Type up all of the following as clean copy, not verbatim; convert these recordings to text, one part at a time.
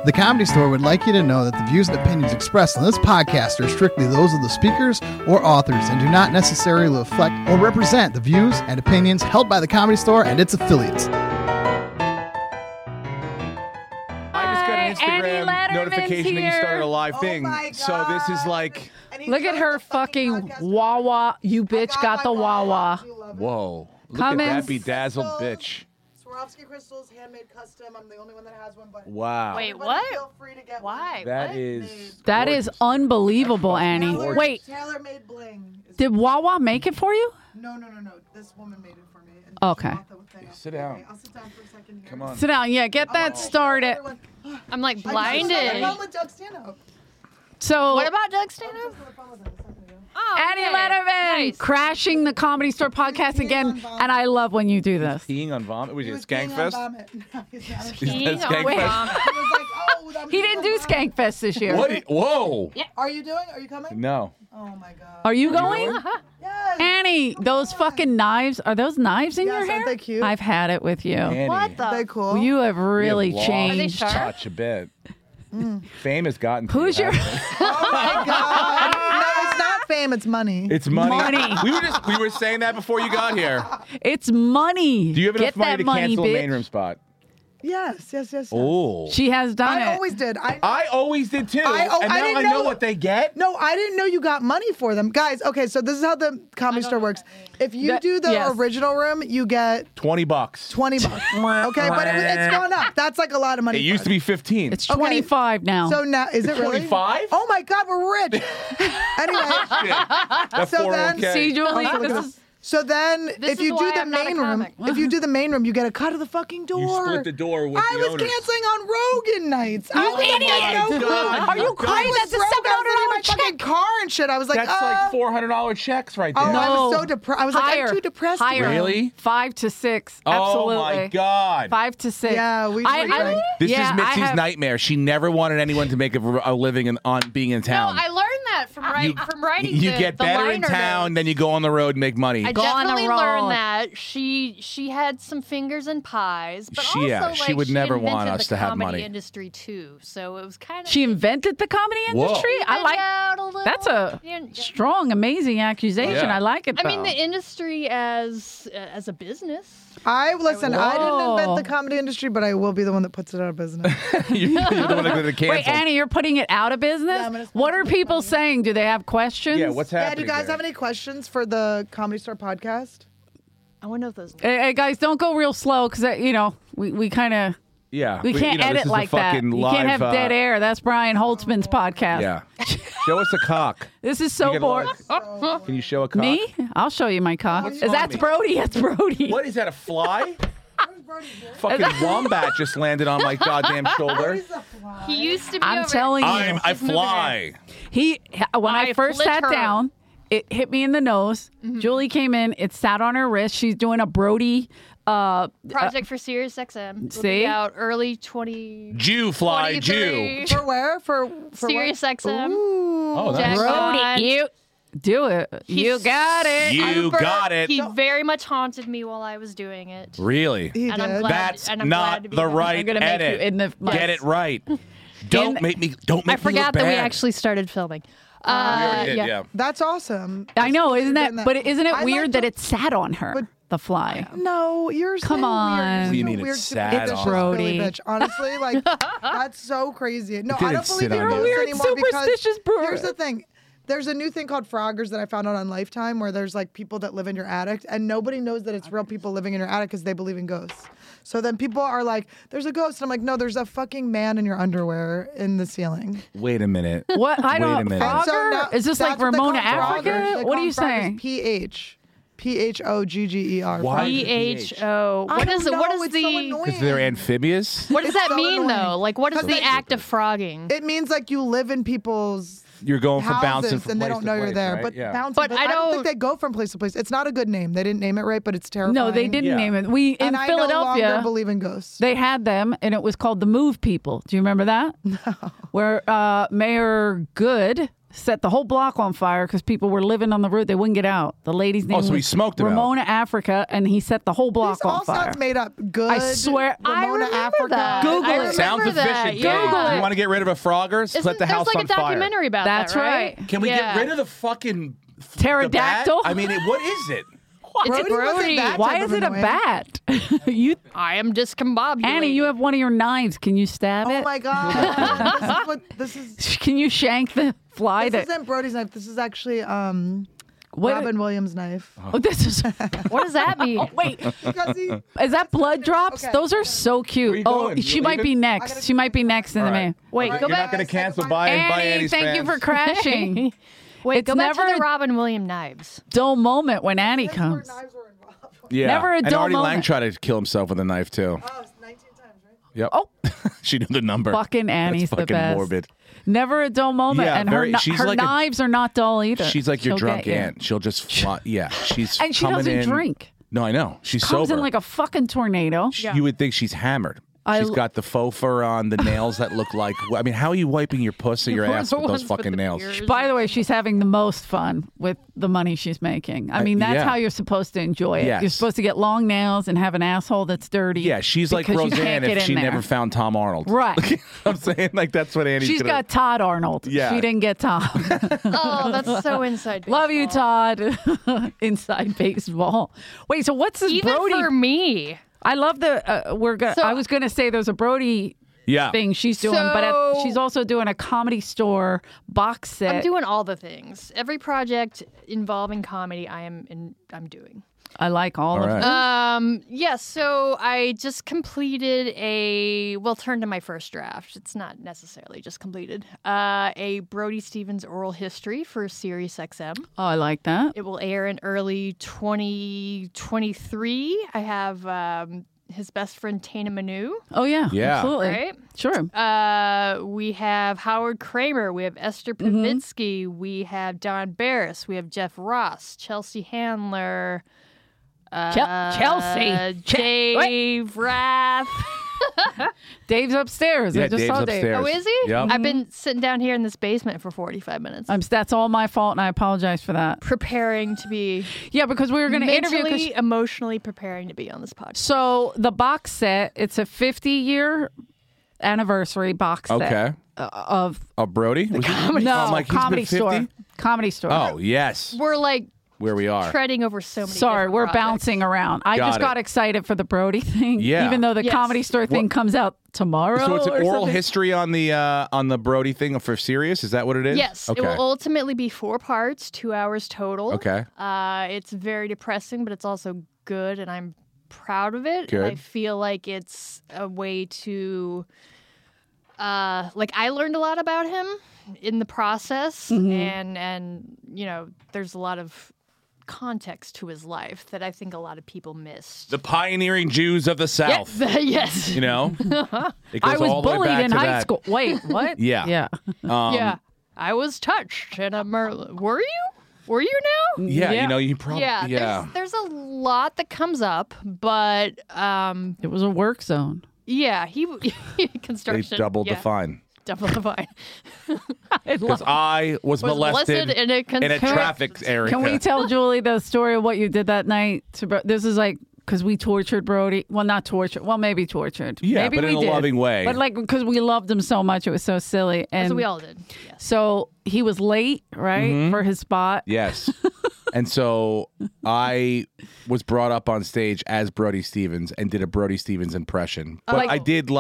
The Comedy Store would like you to know that the views and opinions expressed on this podcast are strictly those of the speakers or authors and do not necessarily reflect or represent the views and opinions held by the Comedy Store and its affiliates. I just got an Instagram notification that you started a live thing. my So this is God. like, Look at her fucking Wawa. You bitch got the Wawa. whoa. Look Come at in. that bedazzled bitch. Swarovski crystals, handmade custom. I'm the only one that has one, but Wow. Wait, everybody what? Feel free to get Why? That What? is. That is unbelievable, Annie. Taylor, Wait, Tailor-made bling. did Wawa make it for you? No. This woman made it for me. And Okay. she bought the thing. Sit down. Okay, I'll sit down for a second here. Come on. Sit down. Yeah, get that started. Everyone- I'm like I just blinded. was on the phone with Doug Stanhope. So, What about Doug Stanhope? I was on the phone with him a second ago. Oh, Annie okay. Letterman Nice. crashing the Comedy Store podcast again, and I love when you do this. Peeing on vomit? Was He it was peeing on Skankfest? vomit. No, he's not. Is Peeing that on Skankfest? vomit. He was like, oh, I'm He peeing didn't on do vomit. Skankfest this year. What? Whoa. Are you doing? Are you coming? No. Oh my God. Are you going? Yes. Annie, those fucking knives, are those knives in Yes, your hair? aren't they cute? I've had it with you. Annie, What the? Are they cool? You have we really have lost changed. Are they sharp? Such a bit. Fame has gotten to Who's you, your hasn't it? Oh my God. No, it's not fame. It's money. It's money. Money. We were saying that before you got here. It's money. Do you have enough Get money that to money, cancel a bitch. main room spot? Yes. Oh. She has done I it. always did. I always did too. I and now didn't I know know- what they get. No, I didn't know you got money for them. Guys, okay, so this is how the Comedy Store works. If you That- do the yes. original room, you get $20. $20. Okay, but it's gone up. That's like a lot of money. It used to be 15. It's 25 now. So now, is it really? 25? Oh my God, we're rich. Anyway, That so then- 401k. See, Julie, Look this it up. is so then This if is you do why the I'm not a main room, comic. if you do the main room, you get a cut of the fucking door. You split the door with I the was owners. canceling on Rogan nights. I was idiot! like, no, God, Are you God. crazy? That's a broke. I was $700 in my fucking car and shit. I was like, That's like $400 checks right there. Oh, I was No. so depressed. I was like, higher. I'm too depressed. Higher. to go. Really? 5 to 6. Oh Absolutely. my God. 5 to 6. Yeah, we should drink. This yeah, is Mitzi's I have- nightmare. She never wanted anyone to make a living on being in No, town. I learned that from writing you the, get the better in liner town, notes. then you go on the road and make money. I Go on the definitely road. learned that she had some fingers in pies, but She- yeah, also she like, would never want invented us the to have comedy money. industry too, so it was kind of She invented the comedy Whoa. industry? I like out a little. that's a Yeah. strong, amazing accusation. Yeah. I like it. I mean, though. the industry as a business. I didn't invent Oh. the comedy industry, but I will be the one that puts it out of business. You're the one that cancel. Wait, Annie, you're putting it out of business? Yeah, I'm gonna What spend are people saying? Do they have questions? Yeah, what's Yeah, happening? do you guys there? have any questions for the Comedy Store podcast? I want to know if those. Hey, guys, don't go real slow because, we kind of... Yeah, We can't this edit is a like that. fucking You live, can't have dead air. That's Brian Holtzman's podcast. Yeah, show us a cock. This is You so get boring. live- Can you show a cock? Me? I'll show you my cock. What's on That's me? Brody. That's Brody. What is that? A fly? Fucking wombat just landed on my goddamn shoulder. He used to be. I'm over- telling you. I fly. When I I first flipped sat her. down, it hit me in the nose. Julie came in. It sat on her wrist. She's doing a Brody. Project for Sirius XM. Will See? be out early 20. Jew fly, Jew. 23. For where? For Sirius what? XM. Ooh. Oh, Jack nice. Brody. Brody, you do it. You He's- got it. You got it. He very much haunted me while I was doing it. Really? He And I'm did. glad- That's and I'm not glad to be the home. right I'm gonna make edit. you in the Get it right. Don't make me. Don't make I me forgot look that we bad. actually started filming. We already did, yeah. That's awesome. I know, isn't Doing that? But isn't it I weird like that the- it sat on her? But- the fly. No, you're Come saying on. Weird. What do you You're mean it weird, sat superstitious on Philly Brody? bitch. Honestly, like that's so crazy. No, It I don't didn't believe sit in on ghosts you. Weird, anymore superstitious because brewer. here's the thing. There's a new thing called Froggers that I found out on Lifetime where there's like people that live in your attic and nobody knows that it's real people living in your attic because they believe in ghosts. So then people are like, there's a ghost. And I'm like, no, there's a fucking man in your underwear in the ceiling. Wait a minute. What? I Wait don't. a minute. And so Frogger? now- Is this like that's what they call Ramona Froggers. Africa? They What call are you them Froggers. saying? PHOGGER. Why? PHO. I What don't is it? know, What is it's so the? annoying. Because they're amphibious. What does It's that so mean annoying. though? Like, what is Because the they- act of frogging? It means like you live in people's You're going from bouncing houses from and they place don't to know you're place, there. right? But Yeah. bouncing. But But I I don't don't- think they go from place to place. It's not a good name. They didn't name it right, but it's terrifying. No, they didn't Yeah. name it. We in And I no longer Philadelphia. believe in ghosts. They had them, and it was called the Move People. Do you remember that? No. Where Mayor Good set the whole block on fire because people were living on the road. They wouldn't get out. The lady's name so he was smoked it out. Ramona Africa, and he set the whole block This all on fire. sounds made up. Good. I swear- I Ramona remember Africa. that. Google I it. remember Sounds that. efficient. Yeah. Google. You want to get rid of a Froggers? Let the There's house like on a fire. documentary about That's that, right? Can we Yeah. get rid of the fucking Pterodactyl? the bat? I mean, what is it? It's a Brody wasn't Brody. that Why type is of it a annoying. bat? you, I am discombobulated. Annie, you have one of your knives. Can you stab Oh it? my god. This is Can you shank the fly? this that isn't Brody's knife. This is actually what- Robin Williams' knife. Oh, this is. What does that mean? Wait, Because he is that blood drops? Okay. Those are so cute. Where you Oh, going? she You might be leaving? next. She might be next in the All right. man. Wait, Alright, go You're back. not going to cancel by Annie, Annie's thank you fans. for crashing. Wait, It's go back to never the a- Robin Williams knives. Dull moment when Annie That's where comes. knives were involved. Yeah. Never a and dull Artie Lang moment. tried to kill himself with a knife too. Oh, it's 19 times, right? Yep. Oh, She knew the number. fucking Annie's That's the fucking best. morbid. Never a dull moment, Yeah, and very- her she's her like a- knives are not dull either. She's like your She'll drunk get you. aunt. She'll just fly. Yeah, she's And she coming doesn't in. drink. No, I know. She's Comes sober. in like a fucking tornado. You would think she's hammered. I She's l- got the faux fur on, the nails that look like. I mean, how are you wiping your puss or your ass with those Ones fucking the nails? beers. By the way, she's having the most fun with the money she's making. I mean, that's yeah. how you're supposed to enjoy it. Yes. You're supposed to get long nails and have an asshole that's dirty. Yeah, she's like because you Roseanne can't if get she in there. never found Tom Arnold. Right. I'm saying like that's what Annie's She's gonna. got Todd Arnold. Yeah. She didn't get Tom. Oh, that's so inside. Love you, baseball. Todd. Inside baseball. Wait, so what's this Even Brody? for me. I love the. So- I was gonna say there's a Brody yeah. thing she's doing, but So- she's also doing a Comedy Store box set. I'm doing all the things. Every project involving comedy, I'm doing. I like all of right. them. Yes, so I just completed turned to my first draft. It's not necessarily just completed. A Brody Stevens oral history for SiriusXM. Oh, I like that. It will air in early 2023. I have his best friend Tana Manu, Oh yeah, Yeah. absolutely. right? Sure. We have Howard Kramer. We have Esther Mm-hmm. Pavitsky. We have Don Barris. We have Jeff Ross, Chelsea Handler, Chelsea. Dave Rath. Dave's upstairs. Yeah, I just Dave's saw Dave. upstairs. Oh, is he? Yep. I've been sitting down here in this basement for 45 minutes. That's all my fault, and I apologize for that. preparing to be Yeah, because we were going to interview. 'cause- mentally, emotionally preparing to be on this podcast. So the box set, it's a 50-year anniversary box set Okay. of Brody? Was he- I'm like, he's been Comedy 50? Store. Comedy Store. Oh yes. We're like Where we are. treading over so many. Sorry, different we're projects. bouncing around. I Got just it. got excited for the Brody thing. Yeah. Even though the Yes. Comedy Store thing comes out tomorrow. So it's an or oral something. history on the Brody thing for Sirius. Is that what it is? Yes, Okay. it will ultimately be 4 parts, 2 hours total. Okay. It's very depressing, but it's also good, and I'm proud of it. Good. And I feel like it's a way to, I learned a lot about him in the process, and there's a lot of context to his life that I think a lot of people missed. The pioneering Jews of the South. Yes. You know, it goes I was all the way bullied back in to high that. school. Wait, what? Yeah. Yeah. Yeah. I was touched, and I'm. Were you? Were you now? Yeah, Yeah. you know, you probably. Yeah. There's a lot that comes up, but It was a work zone. yeah, he They construction. doubled yeah, the fine. Double the fine. Because I was molested in a in a traffic area. Can we tell Julie the story of what you did that night? This is like because we tortured Brody. Well, not tortured. Well, maybe tortured. Yeah, maybe but we in a did. loving way. But like because we loved him so much, it was so silly. And As we all did. Yes. so he was late, right, Mm-hmm. for his spot. Yes. And so I was brought up on stage as Brody Stevens and did a Brody Stevens impression. But Like- I did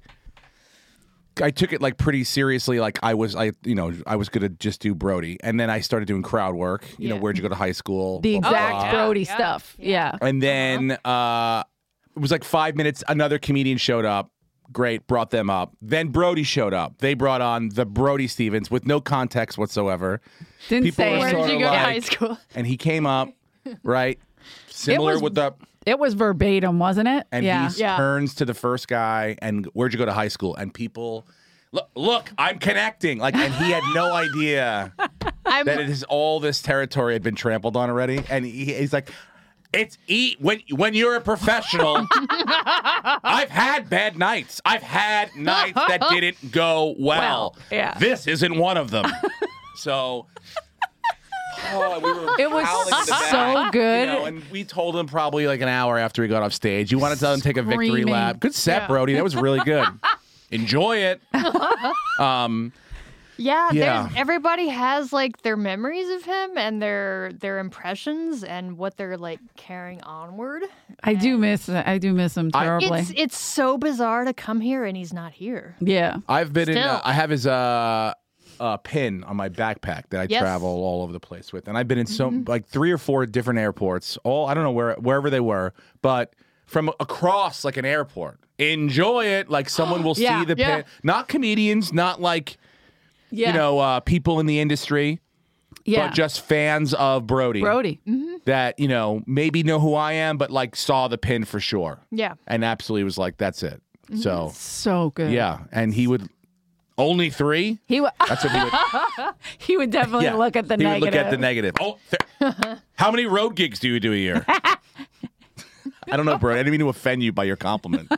I took it like pretty seriously. Like I was gonna just do Brody, and then I started doing crowd work. You know, Yeah. where'd you go to high school? The Blah, blah, exact blah. Brody Yeah. stuff. Yeah. And then it was like 5 minutes. Another comedian showed up. Great, brought them up. Then Brody showed up. They brought on the Brody Stevens with no context whatsoever. Didn't People say were Where it. sort did you of go to like- high school? And he came up, right? Similar was- with the. It was verbatim, wasn't it? And yeah. he turns to the first guy and where'd you go to high school? And people, look, I'm connecting. Like, and he had no idea I'm that it is all this territory had been trampled on already. And he's like, when you're a professional, I've had bad nights. I've had nights that didn't go well. Yeah. This isn't one of them. So. Oh, we were It was howling in the back, so good. you know, and we told him probably like an hour after he got off stage. You want to tell him to take a victory Screaming. lap? Good set, Brody. That was really good. Enjoy it. Yeah. Everybody has like their memories of him and their impressions and what they're like carrying onward. I do miss him terribly. It's so bizarre to come here and he's not here. Yeah. I've been in. Still. I have his pin on my backpack that I Yes. travel all over the place with, and I've been in like 3 or 4 different airports. All I don't know wherever they were, but from across like an airport. Enjoy it. Like someone will Yeah, see the yeah. pin. Not comedians. Not like Yeah. you know people in the industry. yeah. But just fans of Brody. Brody. That, you know, maybe know who I am, but like saw the pin for sure. Yeah. And absolutely was like, that's it. So, So good. yeah. And he would, only 3? He would. That's what he would, He would definitely yeah. look at the he negative. would look at the negative. Oh, how many road gigs do you do a year? I don't know, Brody. I didn't mean to offend you by your compliment.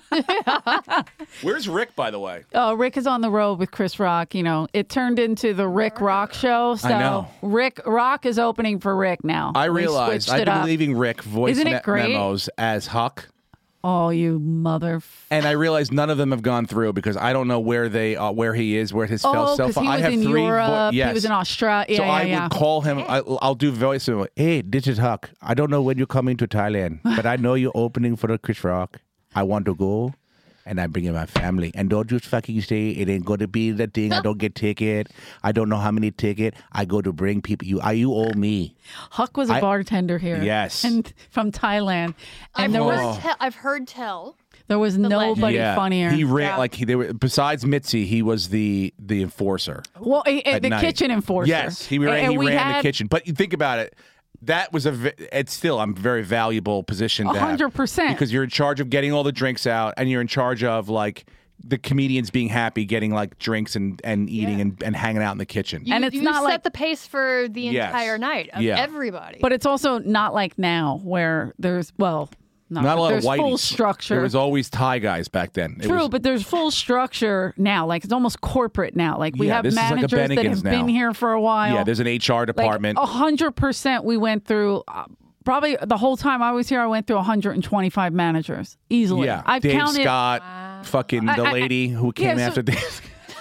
Where's Rick, by the way? Oh, Rick is on the road with Chris Rock. You know, it turned into the Rick Rock show. So I know. Rick Rock is opening for Rick now. I We realized switched I've it been up. leaving Rick voice Isn't it great? memos as Huck. Oh, you mother. And I realized none of them have gone through because I don't know where they where he is, where his Oh, cell because phone. he I was have in 3 Europe. yes. He was in Australia. So Yeah, I yeah. would call him. I'll do voice. Hey, this is Huck. I don't know when you're coming to Thailand, but I know you're opening for the Chris Rock. I want to go, and I'm bringing my family. And don't just fucking say it ain't going to be the thing. I don't get ticket. I don't know how many ticket. I go to bring people. You owe me. Huck was a bartender here. Yes. And from Thailand. And I've heard tell. there was nobody yeah, funnier. he ran like they were. Besides Mitzi, he was the enforcer. well, the night. kitchen enforcer. Yes, he ran. And He we ran had the kitchen. But you think about it. That was it's still a very valuable position to have. 100%. Because you're in charge of getting all the drinks out, and you're in charge of like the comedians being happy, getting like drinks and eating and hanging out in the kitchen. And it's you not set like- the pace for the Yes. entire night of Yeah. everybody. But it's also not like now where there's, Not a lot there's of whiteys. full structure. There was always Thai guys back then. It True, was- but there's full structure now. Like it's almost corporate now. Like we Yeah, have this is like a managers that Bennigan's have been now. here for a while. yeah, there's an HR department. 100% we went through. Probably the whole time I was here, I went through 125 managers easily. yeah, I've Dave counted Scott, fucking the lady who came yeah, so- after Dave.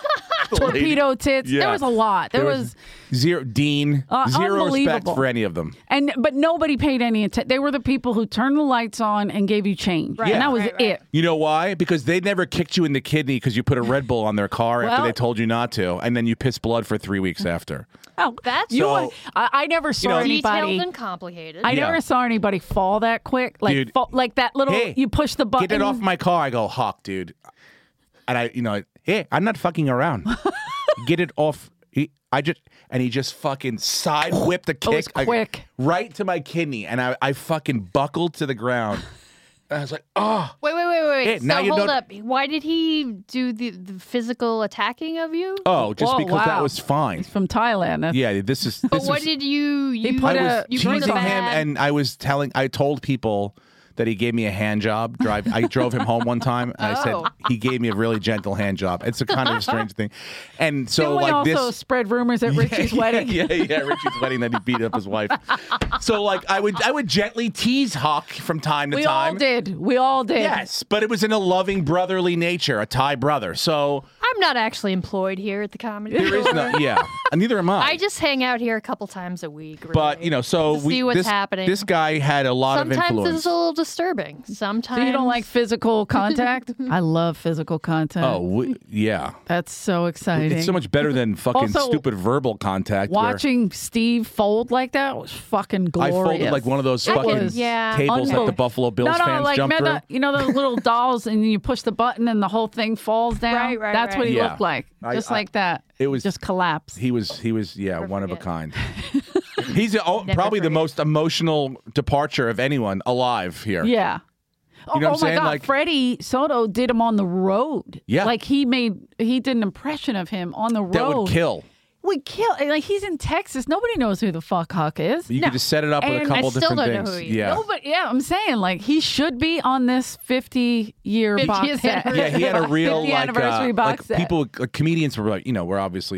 torpedo tits. Yeah. There was a lot. There was zero Dean. Zero respect unbelievable. for any of them. but nobody paid any attention. They were the people who turned the lights on and gave you change. Right, And that was right, right. it. You know why? Because they never kicked you in the kidney because you put a Red Bull on their car after Well- they told you not to, and then you pissed blood for 3 weeks after. Oh, That's So- I never saw anybody. detailed and complicated. I Yeah. never saw anybody fall that quick. Like Dude. like that little. Hey, you push the button. Get it off my car. I go, Hawk, dude. And hey, I'm not fucking around. Get it off. He just fucking side whipped the kick was quick. right to my kidney, and I fucking buckled to the ground. And I was like, oh. Wait. Hey, So now you hold know- up. Why did he do the physical attacking of you? Oh, just Whoa, because that wow. was fine. He's from Thailand. That's, Yeah, this is. But this what was, did you use? put I a- was you teasing burned the him, bad- and I told people that he gave me a hand job. I drove him home one time, and I said Oh. he gave me a really gentle hand job. It's a kind of a strange thing, and so Didn't we like also this. spread rumors at Richie's wedding? Yeah, Richie's wedding that he beat up his wife. So like I would gently tease Hawk from time to We time. all did. We all did. Yes, but it was in a loving brotherly nature, a Thai brother. So I'm not actually employed here at the comedy. there is Store. no, yeah, and neither am I. I just hang out here a couple times a week. Really, But so to see what's happening. This guy had a lot of Sometimes influence. it's a little disturbing. Sometimes So you don't like physical contact? I love physical contact. Yeah. That's so exciting. It's so much better than fucking Also, stupid verbal contact. where Watching Steve fold like that was fucking I glorious. folded like one of those It fucking was Yeah. tables that the unbelievable. Buffalo Bills no, fans like jump through. you know those little dolls, and you push the button, and the whole thing falls down. Right, That's what he Yeah. looked like, just I- like that. it was- just collapsed. He was one of a forget. kind. He's probably the forget. most emotional departure of anyone alive here. Yeah. You know what I'm my saying? God, Like- Freddie Soto did him on the road. Yeah. Like he did an impression of him on the road. That would kill. Would kill. Like he's in Texas. Nobody knows who the fuck Huck is. You could just set it up with a And couple I still different don't know things. who he is. Yeah. No, but yeah, I'm saying like he should be on this 50-year 50th box set. anniversary. Yeah, he had a real 50th like, anniversary box set. people, comedians were like, we're obviously like,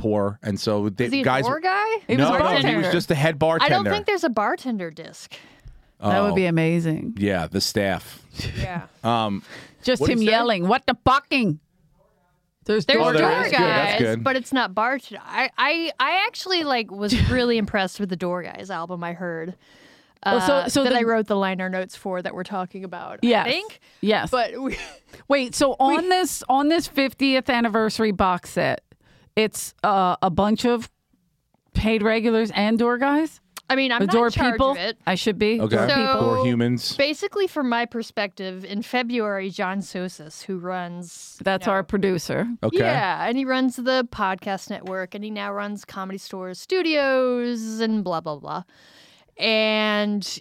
poor, and so Is he a guys. door guy? He was a No, he bartender. was just the head I bartender. don't think there's a bartender disc. That would Oh. be amazing. Yeah, the staff. Yeah. Just What'd him he say? yelling, "What the fucking?" There's There's Oh, door there door is. guys. Good, that's guys, good. but it's not bartender. I actually was really impressed with the Door Guys album I heard. so that the- I wrote the liner notes for that we're talking about. Yes. I think. Yes. But Wait, so on this 50th anniversary box set, it's a bunch of paid regulars and door guys? I mean, I'm The not door in charge people? of it. I should be. Okay. Door So- people. Or humans. Basically, from my perspective, in February, John Sosis, who runs That's our producer. Okay. Yeah, and he runs the podcast network, and he now runs Comedy Store Studios and blah blah blah. And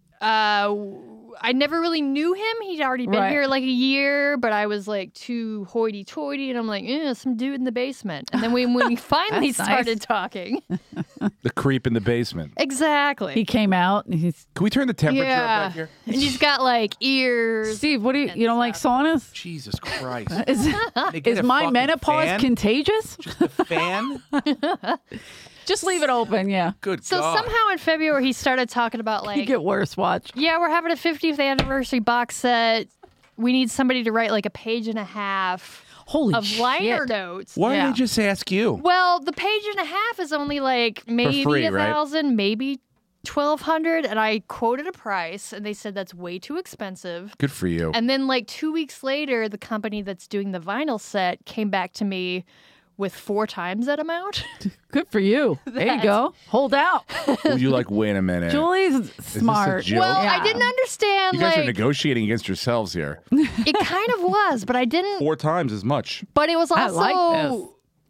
I never really knew him. He'd already been Right. here like a year, but I was like too hoity-toity, and I'm like, some dude in the basement. And then when we finally That's nice. started talking, The creep in the basement. exactly, He came out and he's Can we turn the temperature up yeah, back here? and he's got like ears. Steve, what do you don't like saunas? Jesus Christ. Is, They get is a my fucking menopause fan? contagious? Just a fan? Just leave it open, yeah. Good So God. somehow in February he started talking about You like, get worse, watch. yeah, we're having a 50th anniversary box set. We need somebody to write like a page and a half Holy of liner shit. notes. Why Yeah. didn't they just ask you? Well, the page and a half is only like maybe free, right? 1,000, maybe 1,200, and I quoted a price, and they said that's way too expensive. Good for you. And then like 2 weeks later, the company that's doing the vinyl set came back to me with 4 times that amount. Good for you. There you go. Hold out. Well, you like, wait a minute. Julie's smart. joke? Well, Yeah. I didn't understand You guys are like negotiating against yourselves here. it kind of was, but I didn't 4 times as much. But it was I also like this.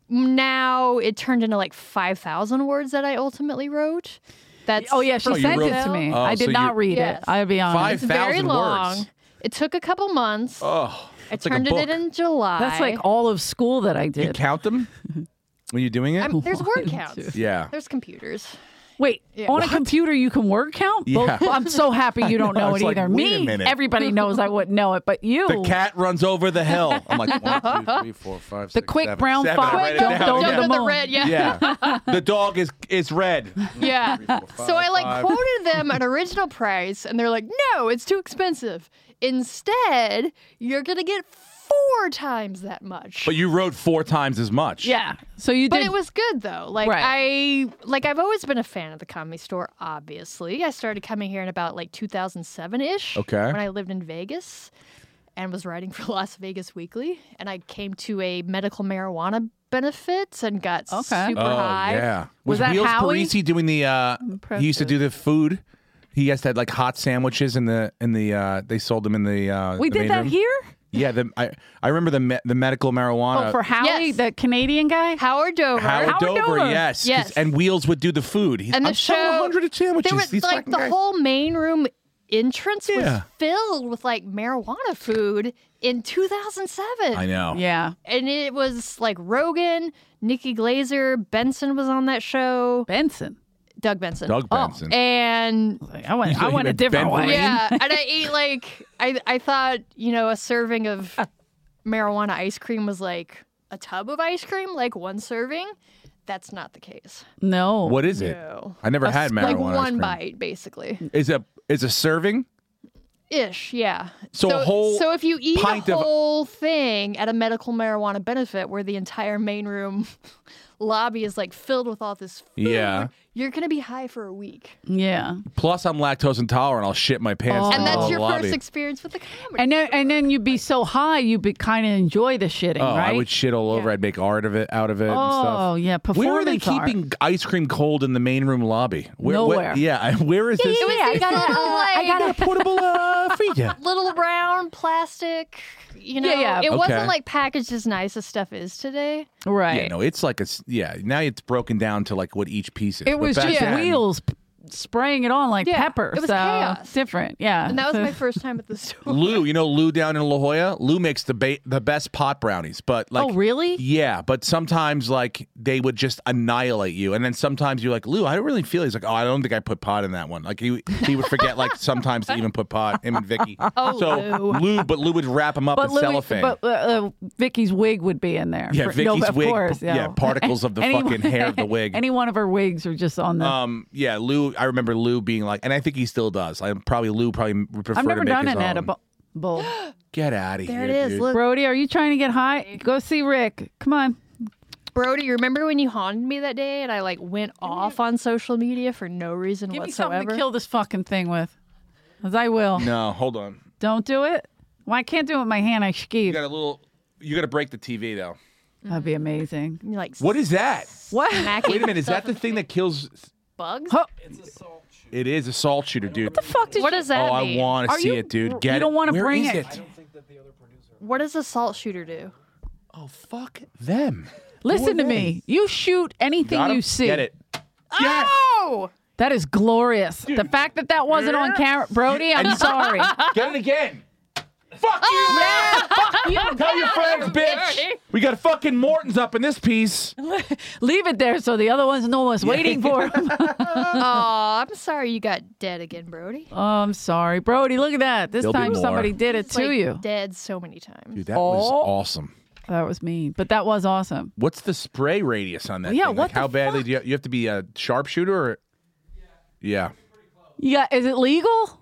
now it turned into like 5,000 words that I ultimately wrote. That's Oh yeah, she Oh, you sent wrote- it to me. Oh, I did so not you- read Yes. it. I'll be honest. It's very 5,000 long. words. It took a couple months. Oh, I it's like a turned book. it in July. That's like all of school that I You did. count them when you're doing it? There's word One, counts. Yeah. There's computers. Wait, Yeah. on a computer you can word count? Yeah. Well, I'm so happy you don't know, know it's it like, either. wait a Me, minute. everybody knows I wouldn't know it, but you. The cat runs over the hill. I'm like, 1, 2, 3, 4, 5, 6, The quick 7. brown 7. fox I write it jumped down. over Jumped the on the moon. red, yeah. Yeah. The dog is red. Yeah. 3, 4, 5, So I like 5. quoted them an original price, and they're like, "No, it's too expensive. Instead, you're gonna get 4 times that much." But you wrote 4 times as much. Yeah. So you But did. it was good though. Like Right. I've always been a fan of the Comedy Store, obviously. I started coming here in about like 2007-ish. Okay. When I lived in Vegas and was writing for Las Vegas Weekly. And I came to a medical marijuana benefit and got Okay. super Oh, high. yeah. Was that Wheels Howie? Parisi doing the he used to do the food. He has to have like hot sandwiches in the they sold them in the we the did main that room. here? Yeah, I remember the medical marijuana. Oh, for Howie, Yes. the Canadian guy? Howard Dover. Howard Dover, Dover. yes. 'Cause- Yes. And Wheels would do the food. And the I'm selling show- 100 sandwiches. There was These like fucking the guys. whole main room entrance was Yeah. filled with like marijuana food in 2007. I know. Yeah. And it was like Rogan, Nikki Glazer, Benson was on that show. Benson. Doug Benson. Doug Benson. And Like, I went You a meant different Ben way. Vereen? yeah, and I ate like I thought, a serving of marijuana ice cream was like a tub of ice cream, like one serving. That's not the case. No. What is it? No. I never had marijuana Like ice one cream. bite, basically. Is a serving? Ish, yeah. So a whole So if you eat pint a of- whole thing at a medical marijuana benefit where the entire main room lobby is like filled with all this food, Yeah. you're gonna be high for a week. Yeah. Plus, I'm lactose intolerant. I'll shit my pants. And in the that's whole your lobby. first experience with the comedy. And then you'd be so high, you'd kind of enjoy the shitting, Oh, right? I would shit all over. Yeah. I'd make art of it, out of it, and Oh, stuff. yeah. Where are they Performance art. keeping ice cream cold in the main room lobby? Nowhere. Yeah, where is this? It was I these got little, I got like, a portable freezer. little round plastic. Yeah. It Okay. wasn't like packaged as nice as stuff is today. Right. Yeah, no, it's like now it's broken down to like what each piece is. It But was back just then- Wheels spraying it on like Yeah, pepper. it was so chaos. different. Yeah. And that was my first time at the store. Lou, you know Lou down in La Jolla? Lou makes the best pot brownies, but like, Oh, really? Yeah, but sometimes like they would just annihilate you, and then sometimes you're like, Lou, I don't really feel. He's like, oh, I don't think I put pot in that one. Like he would forget like sometimes to even put pot. Him and Vicky. Oh, so Lou would wrap them up in cellophane. But Vicky's wig would be in there. Yeah, Vicky's of wig. Course, Yeah, particles of the fucking hair of the wig. Any one of her wigs are just on the. Yeah, Lou. I remember Lou being like, and I think he still does. Lou probably would prefer I've never to make done his an own. edible. Get out of There here, it is. dude. Look, Brody, are you trying to get high? Go see Rick. Come on. Brody, you remember when you haunted me that day and I like went off on social media for no reason Give me whatsoever? something to kill this fucking thing with. As I will. No, hold on. Don't do it. Well, I can't do it with my hand. I You skeeve. got a little. You got to break the TV though. That'd be amazing. You're like What is that? What? smacking Wait a minute. Is that the stuff thing that kills? bugs? Huh. It is a salt shooter, dude. What the fuck does What does that Oh, mean? I want to Are see you- it, dude. you Get it. don't wanna Where bring is it. What does a salt shooter do? Oh, fuck them. Listen to me. You shoot anything Got him? you see. Get it. Yes. Oh! That is glorious. The fact that wasn't on camera, Brody, I'm sorry. Get it again. Fuck you, man. Fuck you. Tell your friends, bitch. We got fucking Morton's up in this piece. Leave it there so the other ones know what's waiting for them. Oh, I'm sorry you got dead again, Brody. Oh, I'm sorry, Brody. Look at that. This There'll be time more. somebody did it It's to like you. dead so many times. Dude, that was Oh. awesome. That was mean, but that was awesome. What's the spray radius on that Well, yeah, thing? what Like, how the badly fuck? do you have to be a sharpshooter? Or... Yeah. Yeah, is it legal?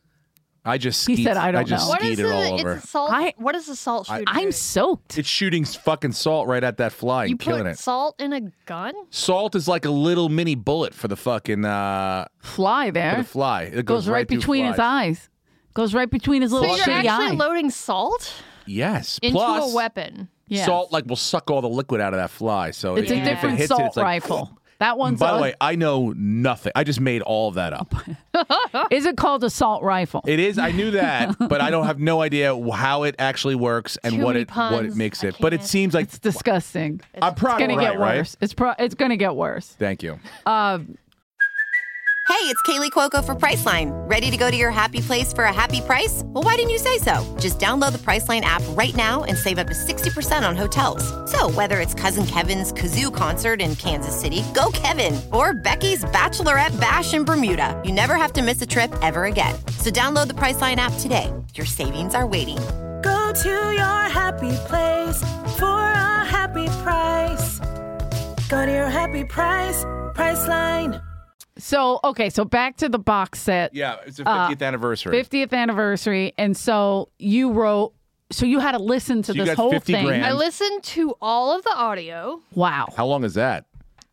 I just He skeet, said, I don't just know. What is skeet it all a, over. it's a salt? What is a salt shooter? I'm do? soaked. It's shooting fucking salt right at that fly You and killing put it. salt in a gun? Salt is like a little mini bullet for the fucking Fly for there. the fly. It Goes right through between his flies. eyes. Goes right between his So little you're shitty actually eyes. loading salt Yes. into Plus, a weapon. Yes. salt like will suck all the liquid out of that fly. So It's even a if it different hits salt it, it's like, rifle. That one's By the way, I know nothing. I just made all of that up. is it called assault rifle? It is. I knew that, but I don't have no idea how it actually works and Too what many it puns. makes I it. But it can't. seems like It's disgusting. I'm proud It's gonna of get right? worse. It's gonna get worse. Thank you. Hey, it's Kaylee Cuoco for Priceline. Ready to go to your happy place for a happy price? Well, why didn't you say so? Just download the Priceline app right now and save up to 60% on hotels. So whether it's Cousin Kevin's Kazoo Concert in Kansas City, go Kevin, or Becky's Bachelorette Bash in Bermuda, you never have to miss a trip ever again. So download the Priceline app today. Your savings are waiting. Go to your happy place for a happy price. Go to your happy price, Priceline. So back to the box set. Yeah, it's the 50th anniversary. 50th anniversary, and so you wrote. So you had to listen to So you this got whole 50 thing. grand. I listened to all of the audio. Wow, How long is that?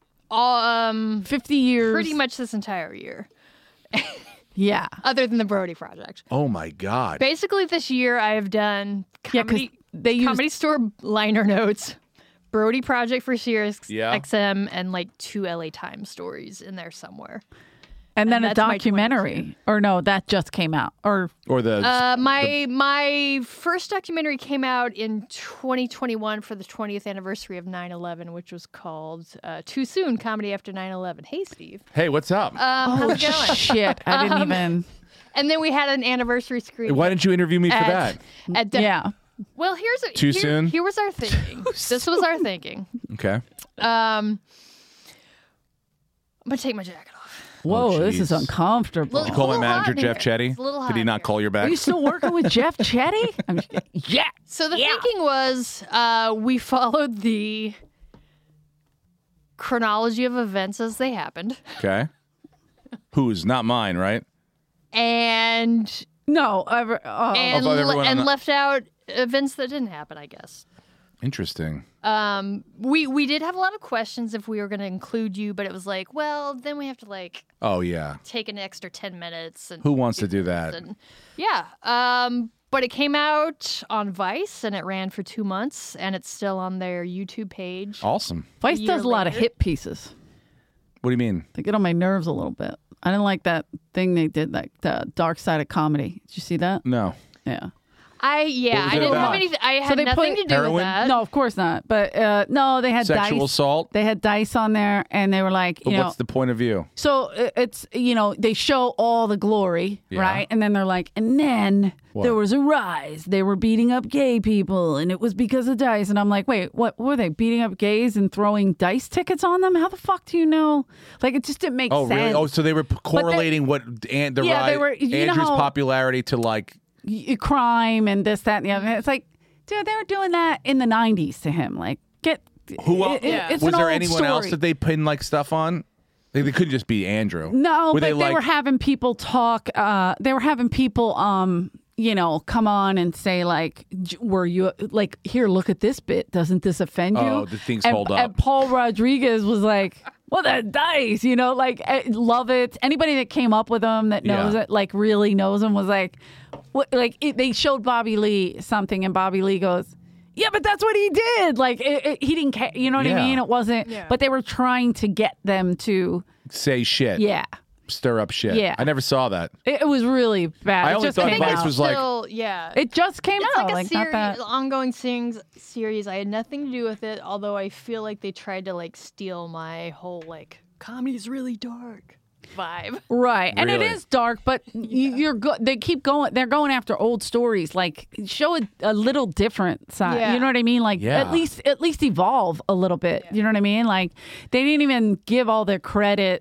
50 years. Pretty much this entire year, Yeah, other than the Brody Project. Oh my God. Basically, this year I have done Yeah, 'cause comedy, they used- comedy store liner notes, Brody Project for Sirius Yeah. XM, and like 2 LA Times stories in there somewhere. and then a that's my documentary. Or no, that just came out. Or Or the My first documentary came out in 2021 for the 20th anniversary of 9/11, which was called Too Soon: Comedy After 9/11. Hey, Steve. hey, what's up? How's it going? shit, I didn't even. And then we had an anniversary screening. Why didn't you interview me for at, that? Yeah, Well, Too soon? Here was our thinking. This was our thinking. Okay. I'm gonna take my jacket off. whoa, this is jeez. uncomfortable. Did you call my little manager, hot in Jeff here. Chetty? It's a little hot Did he in not here. call you back? Are you still working with Jeff Chetty? I'm just, yeah. So the thinking was we followed the chronology of events as they happened, Okay. Who's not mine, right? and No, and, Of everyone on the- left out events that didn't happen, I guess. Interesting. We did have a lot of questions if we were going to include you, but it was like, well, then we have to like Oh yeah. take an extra 10 minutes. And Who wants to do that? And, yeah. But it came out on Vice and it ran for 2 months and it's still on their YouTube page. Awesome. Vice year does a lot of later. hit pieces. What do you mean? They get on my nerves a little bit. I didn't like that thing they did, like the Dark Side of Comedy. Did you see that? No. Yeah. What was I it didn't have about? anything. I So had they nothing put to do heroin? with that. No, of course not. But no, they had Sexual dice. assault? They had dice on there, and they were like, But you know. what's the point of view? So it's, they show all the glory, Yeah. right? And then they're like, and then What? there was a rise. They were beating up gay people, and it was because of dice. And I'm like, wait, what were they beating up gays and throwing dice tickets on them? How the fuck do you know? Like, it just didn't make Oh, sense. really? Oh, so they were correlating what the Yeah, they rise, were- you know Andrew's how- popularity to like. Crime and this, that, and the other. It's like, dude, they were doing that in the 90s to him. Like, Who else? it's Was an there old anyone story. else that they pinned like stuff on? They couldn't just be Andrew. No, Were but they like, were having people talk. They were having people, come on and say like, "Were you like here? Look at this bit. Doesn't this offend you?" Oh, the things and, hold up. And Paul Rodriguez was like, "Well, that dice, like love it." Anybody that came up with him that knows Yeah. it, like really knows him, was like, "What?" Like they showed Bobby Lee something, and Bobby Lee goes, "Yeah, but that's what he did. Like he didn't care. You know what I Yeah. mean? It wasn't." Yeah. But they were trying to get them to, say shit. yeah. Stir up shit. Yeah. I never saw that. It was really bad. I It only just thought came Vice out. was like- Still, yeah. It just came It's out. like a not that. ongoing series. I had nothing to do with it, although I feel like they tried to like steal my whole like comedy's really dark vibe. Right, and it Really? is dark, but they keep going. They're going after old stories. Like show a little different side. Yeah. You know what I mean? Like Yeah. at least evolve a little bit. You know what I mean? Like they didn't even give all their credit.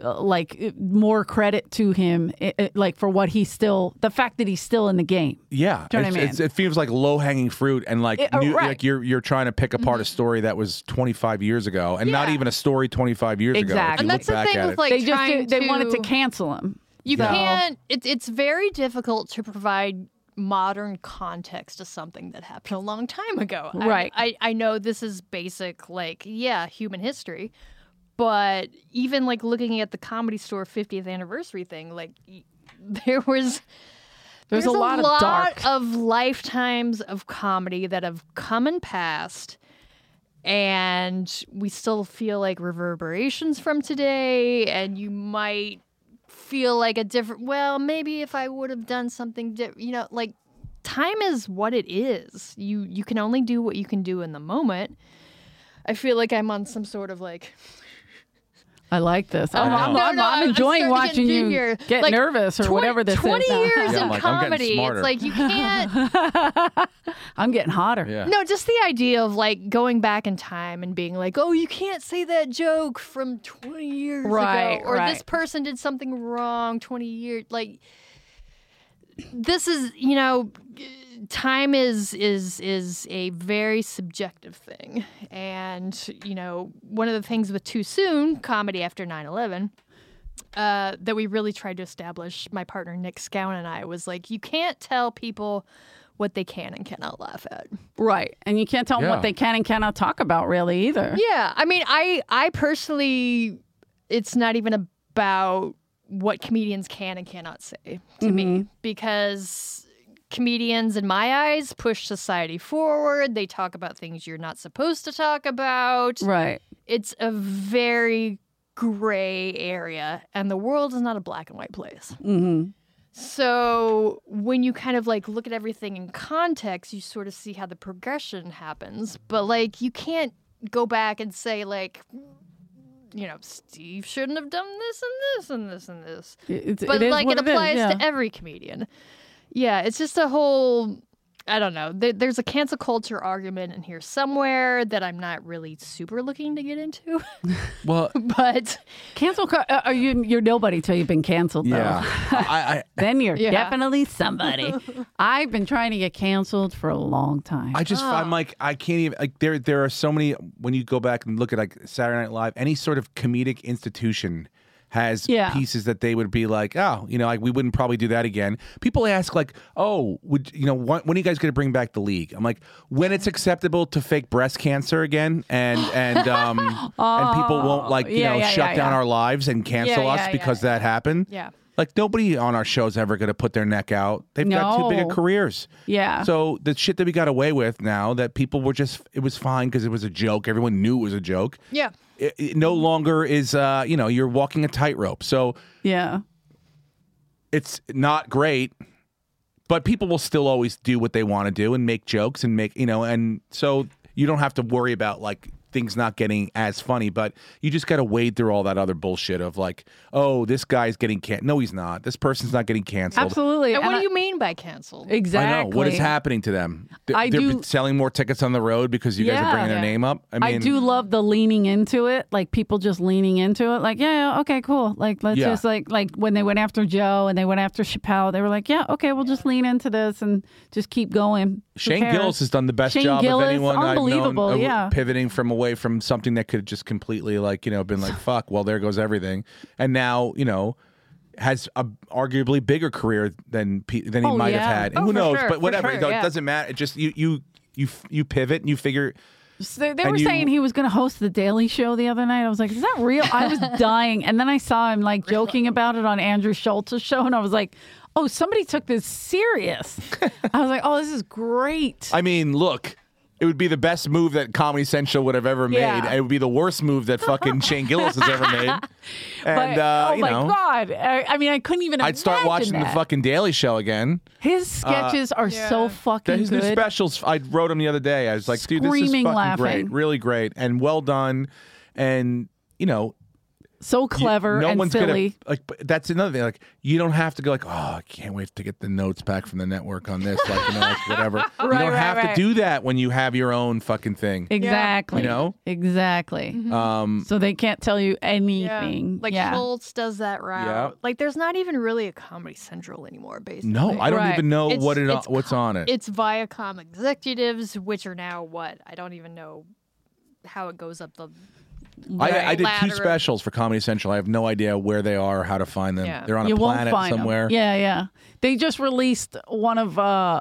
More credit to him, like for what he's still, the fact that he's still in the game. Yeah, Do you know what I mean? it feels like low hanging fruit, and like right. Mm-hmm. like you're trying to pick apart a story that was 25 years ago, and not Yeah. even a story 25 years ago. If Exactly. you And look that's the back thing at with it. like They trying they wanted to cancel him. You So- can't. It's very difficult to provide modern context to something that happened a long time ago. Right. I know this is basic, like human history, but even like looking at the Comedy Store 50th anniversary thing, like there's a lot of dark. of lifetimes of comedy that have come and passed. And we still feel like reverberations from today, and you might feel like a different, well, maybe if I would have done something different, like time is what it is. You can only do what you can do in the moment. I feel like I'm on some sort of like, I like this. know. I'm enjoying starting to watching get you here. get Like, nervous or whatever this 20 is. years Yeah, in I'm like, I'm getting comedy. smarter. It's like you can't. I'm getting hotter. Yeah. No, just the idea of like going back in time and being like, oh, you can't say that joke from 20 years Right, ago. Or right. this person did something wrong 20 years. Like, this is, time is a very subjective thing. And, one of the things with Too Soon, comedy after 9/11, that we really tried to establish, my partner Nick Scown and I, was like, you can't tell people what they can and cannot laugh at. Right. And you can't tell them Yeah. what they can and cannot talk about really either. Yeah, I mean, I personally, it's not even about what comedians can and cannot say to me, because comedians, in my eyes, push society forward. They talk about things you're not supposed to talk about. Right. It's a very gray area, and the world is not a black and white place. Mm-hmm. So when you kind of like look at everything in context, you sort of see how the progression happens. But like, you can't go back and say like, Steve shouldn't have done this and this and this and this. But like it applies to every comedian. Yeah, it's just a whole, I don't know. There's a cancel culture argument in here somewhere that I'm not really super looking to get into. Well, But Cancel. You're nobody till you've been canceled, though. yeah. I Then you're Yeah. definitely somebody. I've been trying to get canceled for a long time. I just find like I can't even like there are so many when you go back and look at like Saturday Night Live, any sort of comedic institution has pieces that they would be like, oh, like we wouldn't probably do that again. People ask like, oh, when are you guys going to bring back the league? I'm like, when it's acceptable to fake breast cancer again, and and people won't like shut down our lives and cancel us because that happened. yeah. Like nobody on our show's ever going to put their neck out. They've got too big of No. careers. Yeah. So the shit that we got away with now, that people were it was fine because it was a joke. Everyone knew it was a joke. Yeah. It no longer is. You're walking a tightrope. So yeah. it's not great, But people will still always do what they want to do and make jokes and make, and so you don't have to worry about like things not getting as funny, but you just got to wade through all that other bullshit of like, oh, this guy's getting canceled. No, he's not. This person's not getting canceled. Absolutely. And what I- do you mean by canceled? Exactly. I know. What is happening to them? I They're do- selling more tickets on the road because you guys are bringing their name up? I do love the leaning into it, like people just leaning into it. Like, yeah, okay, cool. Like, let's just like when they went after Joe and they went after Chappelle, they were like, yeah, okay, we'll just lean into this and just keep going. Who Shane cares? Gillis has done the best Shane job Gillis, of anyone I've known, unbelievable, yeah. pivoting away from something that could have just completely been like, fuck, well, there goes everything. And now, has a arguably bigger career than he might have had. And Oh, who for knows? sure, But for whatever. sure, It doesn't matter. It just you pivot and you figure. So they And were you- saying he was going to host the Daily Show the other night. I was like, is that real? I was dying. And then I saw him like joking about it on Andrew Schultz's show. And I was like, oh, somebody took this serious. I was like, oh, this is great. I mean, look. It would be the best move that Comedy Central would have ever made. Yeah. It would be the worst move that fucking Shane Gillis has ever made. And, But, oh my God. I mean, I couldn't even I'd start imagine watching the that. fucking Daily Show again. His sketches are so fucking His new good. specials, I wrote them the other day. I was like, dude, this is Screaming fucking laughing. great. Really great. And well done. And, So clever no and one's silly. gonna but that's another thing. Like, you don't have to go like, oh, I can't wait to get the notes back from the network on this. Like, like whatever. You Right, don't right, have right. to do that when you have your own fucking thing. Exactly. You know? Exactly. So they can't tell you anything. Like yeah. Schultz does that route. Yeah. Like there's not even really a Comedy Central anymore, basically. No, I don't Right. even know It's- what's on it. It's Viacom executives, which are now what? I don't even know how it goes up the I did two ladder. specials for Comedy Central. I have no idea where they are or how to find them. Yeah. They're on You a won't planet find 'em. somewhere. Yeah, yeah. They just released one of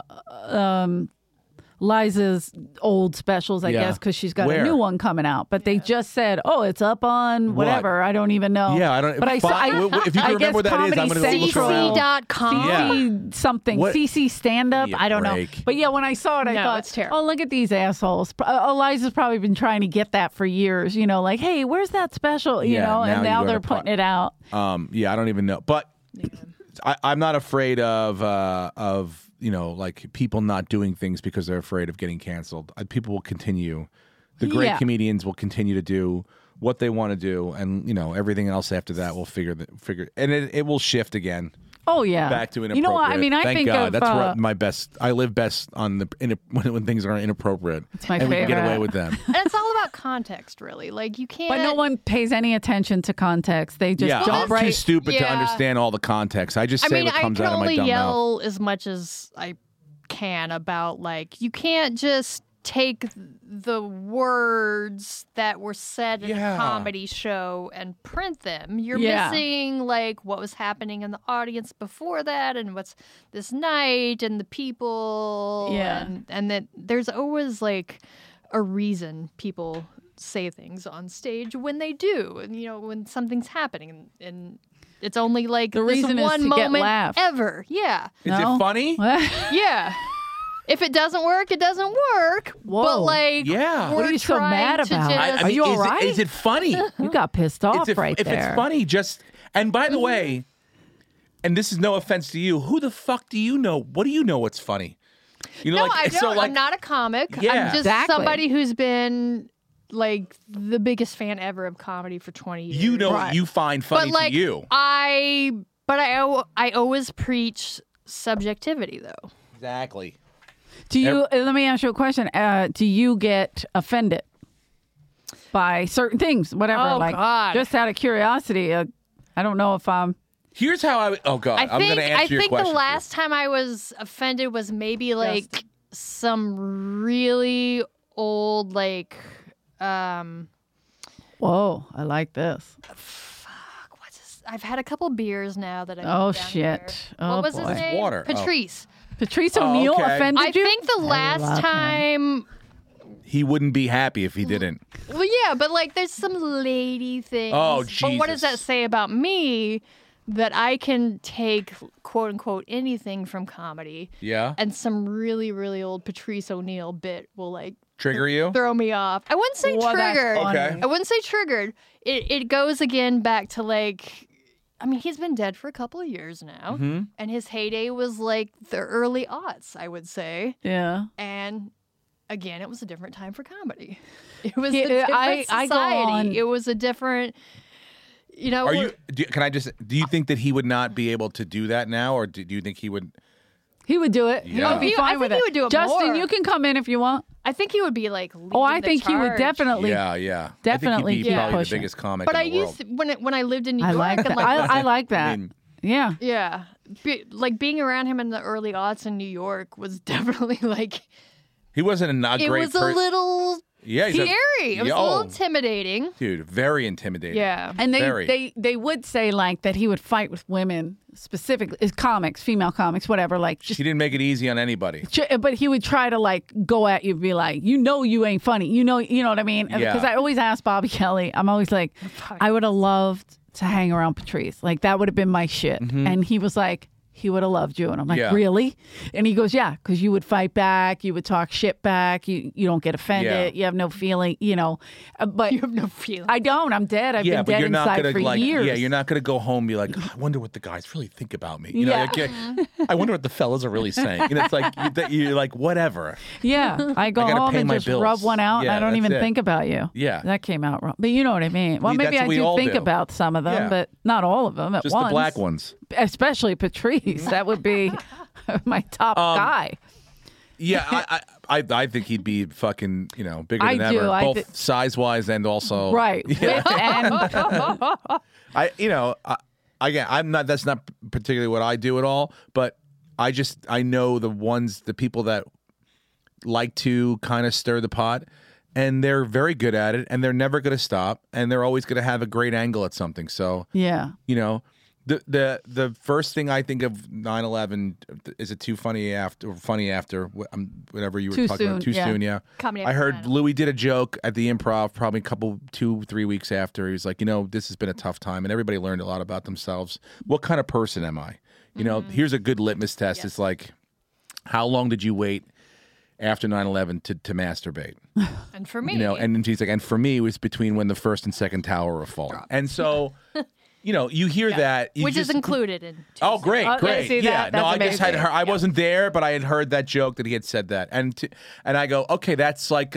Liza's old specials, I Yeah. guess, because she's got Where? a new one coming out. But they just said, "Oh, it's up on whatever." I don't even know. Yeah, I don't. But I saw. if you can remember what that is, I'm going to look around. CC.com. Yeah. Something What- CC stand up. Give me a I don't break. know. But yeah, when I saw it, I No, thought, it's terrible. "Oh, look at these assholes." Eliza's probably been trying to get that for years. Like, hey, where's that special? You Yeah, know, and now now you they're gotta putting it out. Yeah, I don't even know. But I'm not afraid of like people not doing things because they're afraid of getting canceled. People will continue. The great Yeah. comedians will continue to do what they want to do, and everything else after that will figure, and it will shift again Oh yeah, back to inappropriate. You know what? I mean, I Thank think God. of That's where my best. I live best on when things are inappropriate. It's my and we can get favorite. away with them. And it's all about context, really. Like you can't. But no one pays any attention to context. They just Yeah, jump I'm too right. stupid to Yeah. understand all the context. I just I say mean, what I comes can out of my only dumb mouth. yell as much as I can about like you can't just take the words that were said in Yeah. a comedy show and print them. You're Yeah. missing like what was happening in the audience before that and what's this night and the people. Yeah. And that there's always like a reason people say things on stage when they do, and when something's happening and it's only like The this reason is one to get moment laughed. ever. Yeah. Is No? it funny? Yeah. If it doesn't work, it doesn't work. Whoa. But like, Yeah. we're What are you so trying mad to about? just- Are you all is right? Is it funny? You got pissed off if right if there. it's funny, just and by the way, and this is no offense to you, who the fuck do you know? What do you know what's funny? no, I don't. so like I'm not a comic. Yeah. I'm just Exactly. somebody who's been like the biggest fan ever of comedy for 20 years. you know what you find funny but like to you. I always preach subjectivity though. Exactly. Do you? Let me ask you a question. Do you get offended by certain things? Whatever. Oh, like God. just out of curiosity. I don't know if I'm. Here's how I. Oh God, I'm going to answer your I think question. the last time I was offended was maybe like some really old like Whoa, I like this. what's his, I've had a couple beers now that I've Oh, been down shit. here. Oh, What was boy. his name? Water. Oh. Patrice. Patrice Oh, O'Neill okay. offended I you? think the love last him. time. He wouldn't be happy if he didn't. Well, yeah, but like there's some lady things. Oh, But what does that Jesus. say about me? That I can take quote unquote anything from comedy. Yeah. And some really, really old Patrice O'Neill bit will like Trigger you? throw me off. I wouldn't say Well, that's triggered. funny. Okay. I wouldn't say triggered. It goes again back to like I mean, he's been dead for a couple of years now, Mm-hmm. and his heyday was like the early aughts, I would say. Yeah. And again, it was a different time for comedy. It was Yeah, a different I society. go on- It was a different, Are you? Do you think that he would not be able to do that now, or do you think he would? He would do it. Yeah. He would be I fine think with he it. would do it Justin, more. you can come in if you want. I think he would be like leading Oh, I the think he would charge. definitely. Yeah. Definitely I think he'd be keep probably pushing. the biggest comic But in I the world. used when I lived in New I York. like and that. like, I like that. mean, Yeah. yeah, like being around him in the early aughts in New York was definitely like he wasn't a it great was a person. little Yeah, he's scary. It was a little intimidating. dude, very intimidating. Yeah. And Very. they would say like that he would fight with women specifically, as comics, female comics, whatever. Like just, He didn't make it easy on anybody. but he would try to like go at you, and be like, you ain't funny, you know what I mean? Yeah. Because I always ask Bobby Kelly, I'm always like, I would have loved to hang around Patrice, like that would have been my shit. And he was like, he would have loved you. And I'm like, Yeah. really? And he goes, yeah, because you would fight back, you would talk shit back, you don't get offended, Yeah. you have no feeling, but You have no feeling. I don't. I'm dead. I've been But dead you're not inside gonna for like. years. Yeah, you're not gonna go home and be like, I wonder what the guys really think about me. You know, Yeah. like, I wonder what the fellas are really saying. And it's like you're like whatever. Yeah, I go I gotta home and and my just bills. rub one out, and Yeah, I don't that's even it. think about you. Yeah. that came out wrong, but you know what I mean. Well, maybe That's I what we do all think do. about some of them, Yeah. but not all of them at Just once. the black ones. Especially Patrice. That would be my top guy. Yeah, I think he'd be fucking bigger I than do. ever, I both thi- size wise and also Right. Yeah. And Again, I'm not. That's not particularly what I do at all. But I know the people that like to kind of stir the pot, and they're very good at it, and they're never going to stop, and they're always going to have a great angle at something. So yeah, the first thing I think of 9/11 is it too funny after whatever you were Too talking about soon, too yeah. soon. Yeah, Comedy I after heard 9/11. Louis did a joke at the Improv probably 2-3 weeks after. He was like, this has been a tough time, and everybody learned a lot about themselves. What kind of person am I? Here's a good litmus test. It's like, how long did you wait after 9/11 to masturbate? And for me, And then she's like, and for me, it was between when the first and second tower were falling. And so, you hear that. You which just, is included in. Oh, great, Oh, great. see Yeah, that? no, I That's just had amazing. heard, I wasn't there, but I had heard that joke that he had said that. And I go, okay, that's like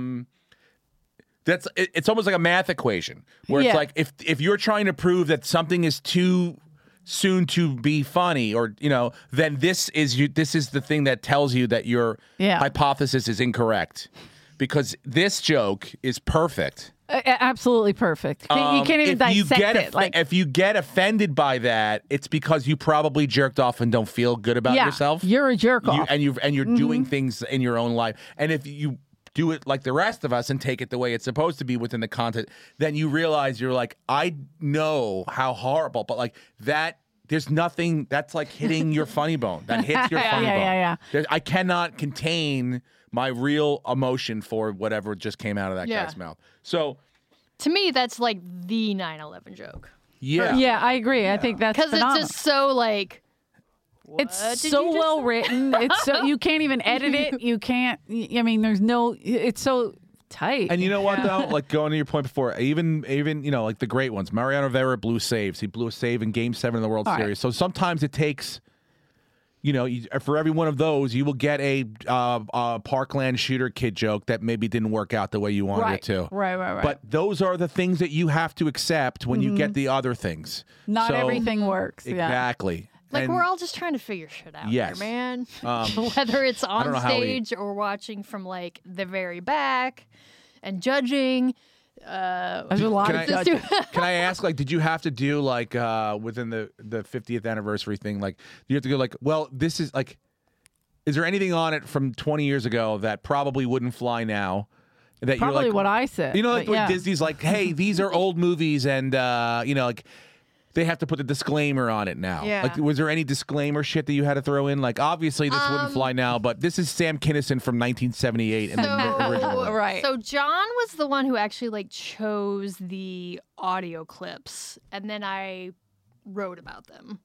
it's almost like a math equation where Yeah. it's like if you're trying to prove that something is too soon to be funny, or then this is the thing that tells you that your Yeah. hypothesis is incorrect, because this joke is perfect. absolutely perfect. You can't even If you dissect get it. Like, if you get offended by that, it's because you probably jerked off and don't feel good about yeah, yourself. you're a jerk off. And you're Mm-hmm. doing things in your own life. And if you do it like the rest of us and take it the way it's supposed to be within the content, then you realize you're like, I know how horrible, but like that. There's nothing that's like hitting your funny bone. That hits your funny bone. yeah. I cannot contain my real emotion for whatever just came out of that Yeah. guy's mouth. So To me, that's like the 9/11 joke yeah. yeah, I agree. I think that's because it's phenomenal. just so like. It's What did so you just well say? written. It's so you can't even edit it. You can't. I mean, there's no. It's so tight. And you know what though? Like going to your point before, even like the great ones. Mariano Rivera blew saves. He blew a save in Game 7 of the World All right. Series. So sometimes it takes, for every one of those, you will get a Parkland shooter kid joke that maybe didn't work out the way you wanted right. it to. Right. But those are the things that you have to accept when you get the other things. Not So- everything works. Yeah. Exactly. Like And- we're all just trying to figure shit out Yes. here, man. Whether it's don't on know how we- stage or watching from like the very back and judging. There's a lot Can of I- judging. Can I ask, like, did you have to do like within the 50th anniversary thing? Like, do you have to go like, well, this is like, is there anything on it from 20 years ago that probably wouldn't fly now? That Probably you're like, what I said. like but when yeah. Disney's like, hey, these are old movies, and like they have to put the disclaimer on it now. Yeah. Like, was there any disclaimer shit that you had to throw in? Like, obviously this wouldn't fly now, but this is Sam Kinison from 1978 in the original. one. Right. So John was the one who actually like chose the audio clips, and then I wrote about them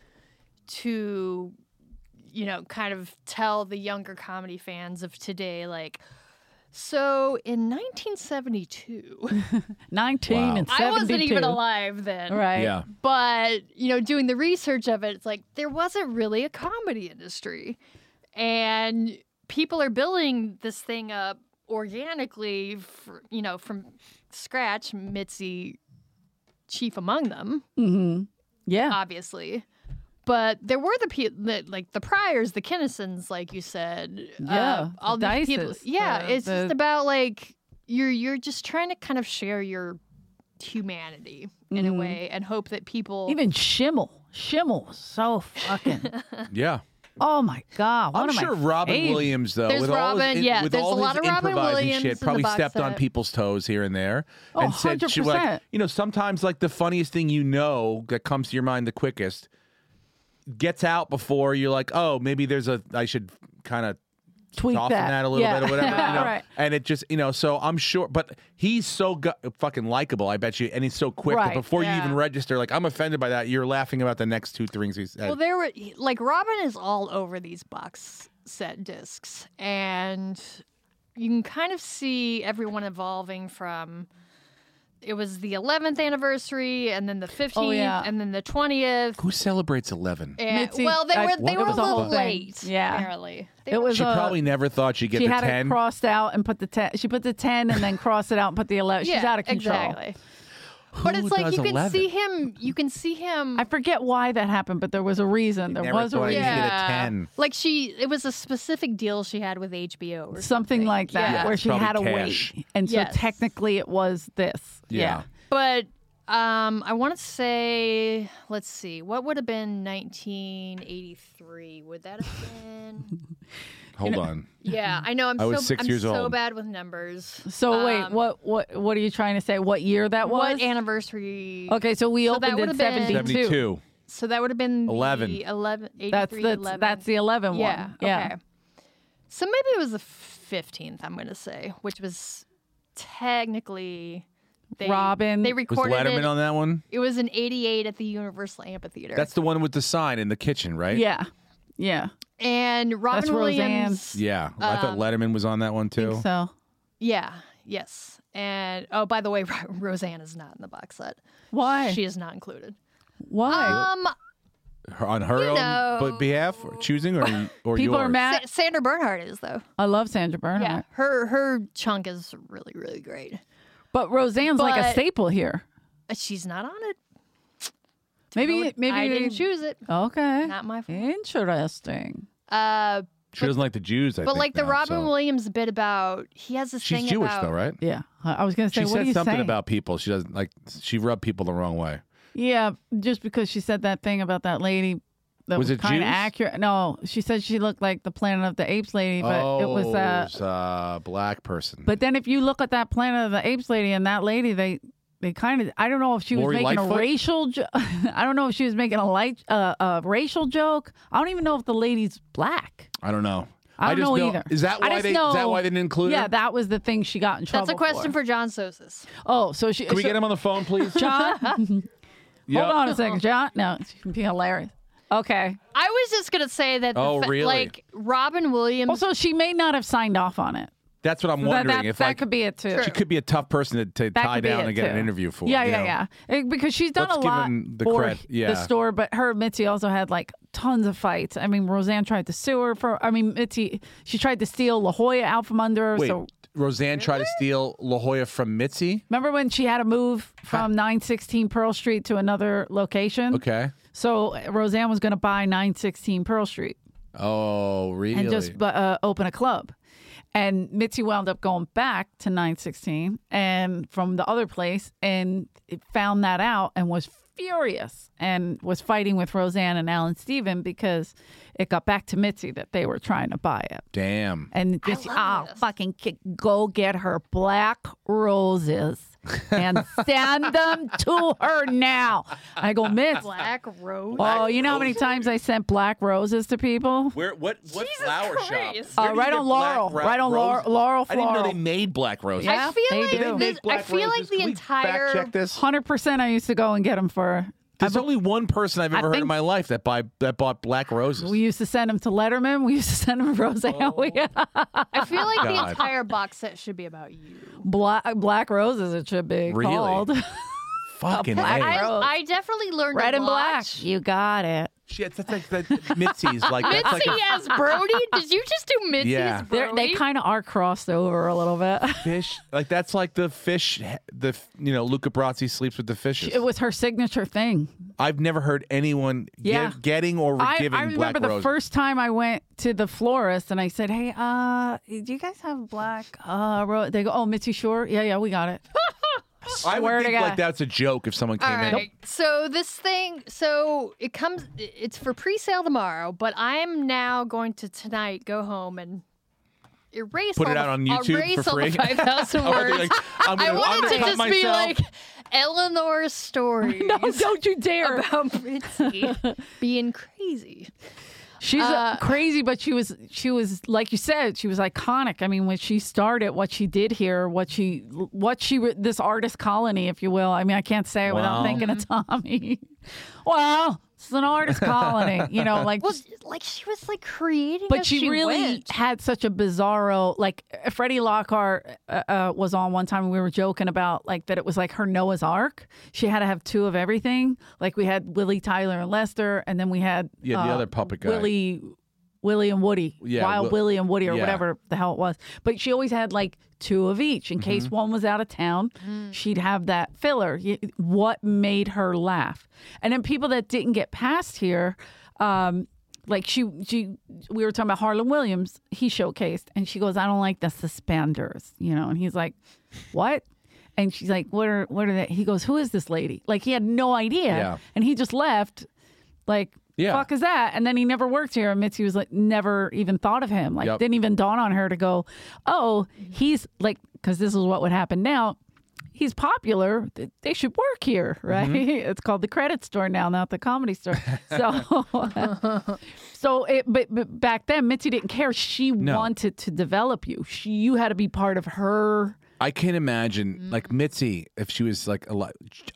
to, kind of tell the younger comedy fans of today, like, So in 1972, 19 Wow. and 72. I wasn't even alive then. Right. Yeah. But, doing the research of it, it's like there wasn't really a comedy industry. And people are building this thing up organically, from scratch, Mitzi chief among them, Yeah. obviously. But there were the people that, like the Pryors, the Kinnisons, like you said. Yeah, all the these people. Dices, Yeah, the- it's just about like you're just trying to kind of share your humanity in a way and hope that people. Even Schimmel. Schimmel was so fucking. Yeah. Oh my God. One I'm of my sure Robin favorites. Williams, though, There's with all Robin, his, yeah, with there's all a lot his of Robin improvising Williams in shit, the probably box stepped on set. people's toes here and there, Oh, and said, she was 100%. like, sometimes like the funniest thing that comes to your mind the quickest gets out before you're like, oh, maybe I should kind of Tweak soften that a little Yeah. bit or whatever, Right. and it just, so I'm sure, but he's so fucking likable, I bet you, and he's so quick Right. that before you Yeah. even register, like, I'm offended by that, you're laughing about the next two things he said. Well, there were like Robin is all over these box set discs, and you can kind of see everyone evolving from. It was the 11th anniversary, and then the 15th, yeah. and then the 20th. Who celebrates 11? And, Mitzi, well, they were it a was a little whole thing. late. Yeah. apparently. They It were- was She probably never thought she'd get she the had 10. it crossed out and put the 10. She put the 10 and then crossed it out and put the 11. She's out of control. Exactly. But Who it's like does you can 11? see him. You can see him. I forget why that happened, but there was a reason. There Never was a thought reason. he'd get a 10. Like it was a specific deal she had with HBO or Something like that, Yeah. where it's she had to probably cash. wait. And so Yes. technically it was this. Yeah. But I want to say, let's see, what would have been 1983? Would that have been? Hold on. Yeah, I know. I was 6 years so old. bad with numbers. So wait, what are you trying to say? What year that was? What anniversary? Okay, so we So that opened in would've been- 72. 72. So that would have been 11. The 83, That's 11. that's the 11 Yeah. one. Yeah. Okay. So maybe it was the 15th. I'm going to say, which was technically. Robin. They Was recorded Letterman it. on that one? It was in '88 at the Universal Amphitheater. That's the one with the sign in the kitchen, right? Yeah. Yeah. and Robin That's Williams. Yeah. I thought Letterman was on that one too. So Yeah. Yes. And oh, by the way, Roseanne is not in the box set. why? She is not included. Why? On her own know. behalf, or choosing, or People yours? are mad. Sandra Bernhard is though. I love Sandra Bernhard. Yeah, her chunk is really really great. But Roseanne's like a But- staple here. She's not on it. Maybe I they- didn't choose it. Okay. Not my fault. Interesting. She doesn't like the Jews, I But think, like the now, Robin so. Williams bit about, he has this She's thing Jewish about. though, right? Yeah. I was going to say, She what are said you something saying? about people. She doesn't like. She rubbed people the wrong way. Yeah, just because she said that thing about that lady that Was was, it kind of Jews? accurate. No, she said she looked like the Planet of the Apes lady, but it was a black person. But then if you look at that Planet of the Apes lady and that lady, they kind of, I don't know if she was Lori making Lightfoot? a racial I don't know if she was making a racial joke. I don't even know if the lady's black. I don't know. I don't just know either. Is that I why just they? know- Is that why they didn't include Yeah, her? that was the thing she got in trouble That's a question for John Sosis. Oh, so she Can we get him on the phone, please? John? Yep. Hold on a second, John. No, it's gonna be hilarious. Okay. I was just gonna say that. Oh, really? Like Robin Williams. Also, she may not have signed off on it. That's what I'm That, wondering. that, if that like could be it too. she could be a tough person to That tie could be down it, and get an too. interview for. Yeah, you know? yeah. Because she's done Let's a give lot him the for cred. Yeah. the store, but her Mitzi also had like tons of fights. I mean, Roseanne tried to sue her for. I mean, Mitzi, she tried to steal La Jolla out from under her. Wait, So Roseanne tried to steal La Jolla from Mitzi. remember when she had to move from 916 Pearl Street to another location? Okay. So Roseanne was going to buy 916 Pearl Street Oh, really? and just open a club. And Mitzi wound up going back to 916 and from the other place and it found that out and was furious and was fighting with Roseanne and Alan Steven because it got back to Mitzi that they were trying to buy it. Damn. And just, love this. fucking go get her black roses and send them to her now. I go, Mitz. Black Rose. Oh, you know how many times I sent black roses to people? Where? What flower Christ. shop? Where do you Right get on black Laurel. Right on roses? Laurel I didn't know Floral. they made black roses. Yeah. I feel they like do. They make I black feel like roses. the Can we entire. fact check this. 100% I used to go and get them for There's only one person I've ever heard in think- my life that bought black roses. We used to send him to Letterman. We used to send him rose. I feel like the God. entire box set should be about you. Black roses. It should be Really? called Fucking black A. rose. I definitely learned Red a and lot. black. You got it. Shit, that's like that Mitzi's like that's like Mitzi as Brody? Did you just do Mitzi Yeah. as Brody? They kind of are crossed over a little bit. fish. Like that's like the fish. Luca Brasi sleeps with the fishes. It was her signature thing. I've never heard anyone Yeah. getting or giving I black remember the roses. first time I went to the florist and I said, "Hey, do you guys have black rose?" They go, "Oh, Mitzi, sure, yeah, we got it." I swear would to think God. like that's a joke if someone came All in. right. So this thing, it's for pre-sale tomorrow, but I'm now going to tonight go home and erase Put all it out the, on YouTube erase for all the free? 5,000 I would be words. like, I'm I gonna want it to undercut just be myself. like Eleanor's stories No, don't you dare. about Mitzi being crazy. She's crazy, but she was like you said, she was iconic. I mean, when she started, what she did here, this artist colony, if you will. I mean, I can't say it without Wow. thinking of Tommy. Well, it's an artist colony, like. Well, like she was like creating, But as she really went. had such a bizarro, like Freddie Lockhart was on one time and we were joking about like that it was like her Noah's Ark. She had to have two of everything. Like we had Willie, Tyler, and Lester, and then we had Yeah, the other puppet guy. Willie and Woody. Yeah, Wild Willie and Woody or yeah. whatever the hell it was. But she always had like two of each in case one was out of town. She'd have that filler. What made her laugh? And then people that didn't get past here, like we were talking about Harlan Williams, he showcased, and she goes, "I don't like the suspenders," and he's like, "What?" And she's like, what are they? He goes, "Who is this lady?" Like he had no idea. Yeah. And he just left like, Yeah. fuck is that? And then he never worked here. And Mitzi was like, never even thought of him. Like, Yep. didn't even dawn on her to go, oh, he's like, because this is what would happen now. He's popular. They should work here, right? Mm-hmm. It's called the credit store now, not the comedy store. But back then, Mitzi didn't care. She wanted to develop you. You had to be part of her. I can't imagine like Mitzi if she was like a lot.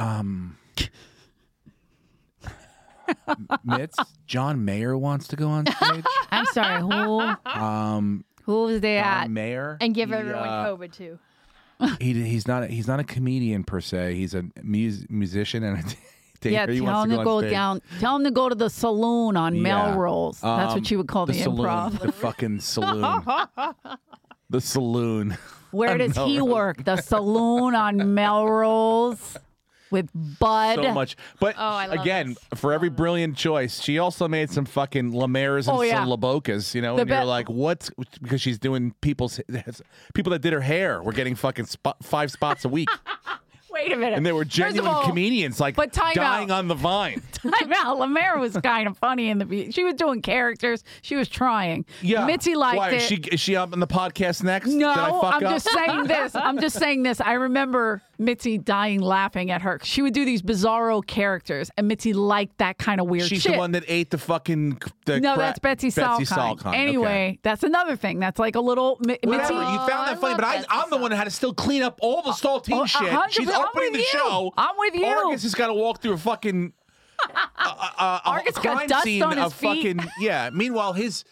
Mitz, John Mayer wants to go on stage. I'm sorry, who was that? John Mayer and give He, everyone COVID too. He's not a comedian per se. He's a musician and a Yeah, he tell wants him to to go go on stage. down. Tell him to go to the saloon on Melrose. That's what you would call the saloon, improv. the fucking saloon. The saloon. Where does he Melrose. work? The saloon on Melrose with Bud. So much. But I love again, this. for every brilliant choice, she also made some fucking Lemaire's and Oh, yeah. some Labocas, and you're like, what? Because she's doing people that did her hair were getting fucking 5 spots a week. Wait a minute. And they were First of genuine all, comedians, like but time dying out. on the vine. Time out. Lemaire was kind of funny in the. She was doing characters. She was trying. Yeah. Mitzi liked Why, it. Is she up on the podcast next? No, Did I fuck I'm up? just saying this. I'm just saying this. I remember Mitzi dying laughing at her. She would do these bizarro characters, and Mitzi liked that kind of weird She's shit. the one that ate the fucking. No, that's Betsy Salkind. Anyway, Okay. that's another thing. That's like a little Mitzi. Whatever, you found I that funny, love but Betsy I'm the one that had to still clean up all the saltine Oh, shit. 100%. She's I'm opening with the you. show. I'm with you. Argus has got to walk through a fucking Argus got crime dust scene on his of feet. fucking Meanwhile, his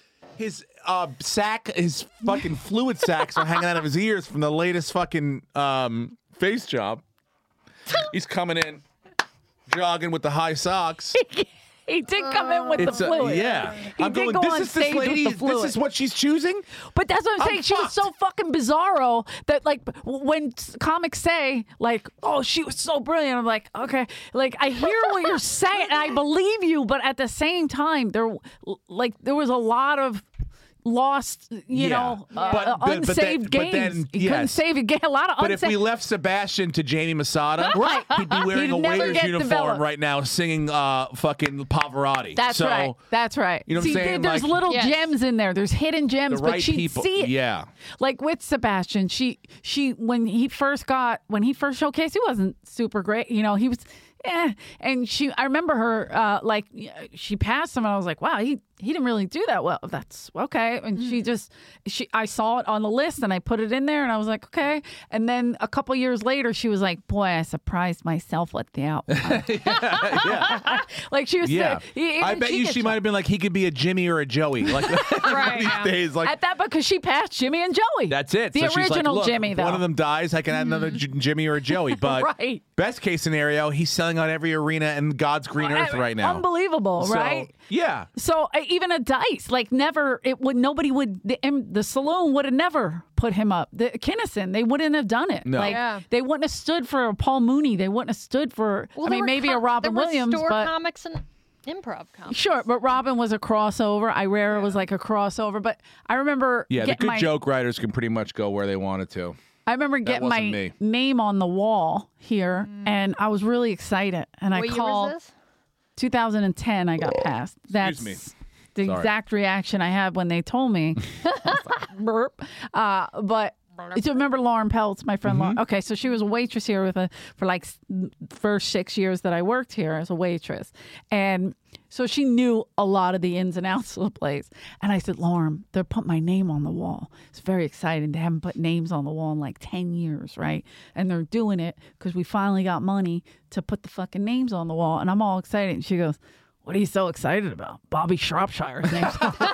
sack, his fucking fluid sacks are hanging out of his ears from the latest fucking face job. He's coming in, jogging with the high socks. He did come in with the fluid. Yeah. He I'm did going, go this on is this stage with lady, the fluid. this is what she's choosing? But that's what I'm saying. She was fucked. so fucking bizarro that, like, when comics say, like, oh, she was so brilliant, I'm like, okay. Like, I hear what you're saying, and I believe you, but at the same time, there was a lot of lost, unsaved games. then, He couldn't yes. save a game. A lot of But if unsaved. we left Sebastian to Jamie Masada, Right. he'd be wearing He'd a never waiter's get uniform developed. right now, singing fucking Pavarotti. That's so, right. That's right. You know what I'm See, saying? There's Like- little Yes. gems in there. There's hidden The gems, right but she'd people. see it. Yeah. Like with Sebastian, she when he first showcased, he wasn't super great. He was and I remember her she passed him and I was like, wow, he he didn't really do that well. That's okay. And I saw it on the list and I put it in there and I was like, okay. And then a couple years later, she was like, boy, I surprised myself with the outcome. Like she was I bet you she might have been like, he could be a Jimmy or a Joey. Like these days, like at that, because she passed Jimmy and Joey. that's it. The So she's like, original look, Jimmy, though. one of them dies, I can add another Jimmy or a Joey. But Right. best case scenario, he's selling on every arena in God's green earth right now. Unbelievable, So, right? Yeah. So even a Dice, like nobody would, the saloon would have never put him up. The Kinnison, they wouldn't have done it. No. Like Yeah. they wouldn't have stood for a Paul Mooney. They wouldn't have stood for, Well, I there mean, were maybe a Robin there were Williams, store but comics and improv comics. sure. But Robin was a crossover. Irera was like a crossover. But I remember Yeah, the getting good joke writers can pretty much go where they wanted to. I remember getting wasn't my me. name on the wall here, and I was really excited. And What I year called was this? 2010. I got passed. That's me. the Sorry. exact reaction I had when they told me. I was like, burp. But do you remember Lauren Peltz, my friend Lauren? Okay, so she was a waitress here for like first 6 years that I worked here as a waitress, and so she knew a lot of the ins and outs of the place. And I said, Lauren, they put my name on the wall. It's very exciting. They haven't put names on the wall in like 10 years, right? And they're doing it because we finally got money to put the fucking names on the wall. And I'm all excited. And she goes, what are you so excited about? Bobby Shropshire's name.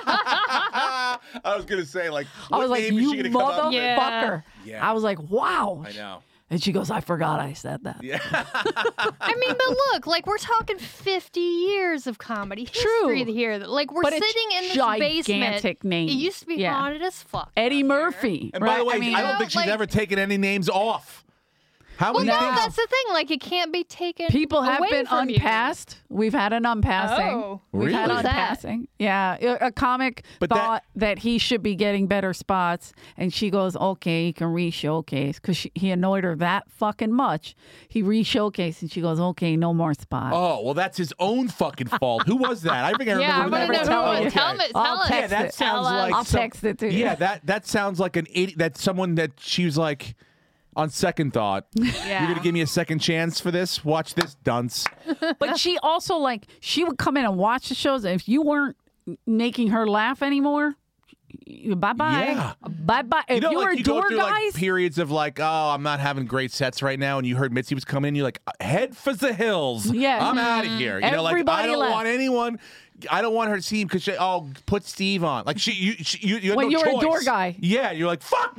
I was gonna say, like, I was like, you motherfucker. Yeah. Yeah. I was like, wow. I know. And she goes, I forgot I said that. Yeah. I mean, but look, like we're talking 50 years of comedy True. history here. Like we're But it's sitting in this gigantic basement. names. It used to be Yeah. haunted as fuck. Eddie out here. Murphy. And by right? the way, I mean, I don't think she's like- ever taken any names off. How Well, many no, names? that's the thing. Like it can't be taken. people have away been from you. unpassed. We've had an unpassing. Oh. We've had Really? unpassing. Yeah. A comic But thought that he should be getting better spots. And she goes, okay, you can re-showcase. Because he annoyed her that fucking much. He re-showcased and she goes, okay, no more spots. Oh, well, that's his own fucking fault. Who was that? I think I Yeah, I remember want to that. know tell who. you. it- Tell me. I'll Tell us. text Yeah, that it. sounds like I'll some- text it to you. Yeah, that sounds like an idiot. That's someone that she was like, on second thought, Yeah. you're gonna give me a second chance for this? Watch this, dunce. But she also, like, she would come in and watch the shows. And if you weren't making her laugh anymore, bye-bye. Yeah. Bye-bye. If you were like you go door through guys, like periods of like, oh, I'm not having great sets right now, and you heard Mitzi was coming in, you're like, head for the hills. Yeah. I'm out of here. You know, like I Everybody don't left. want anyone. I don't want her to see him because put Steve on. Like you had When no you're a choice. door guy. Yeah, you're like, fuck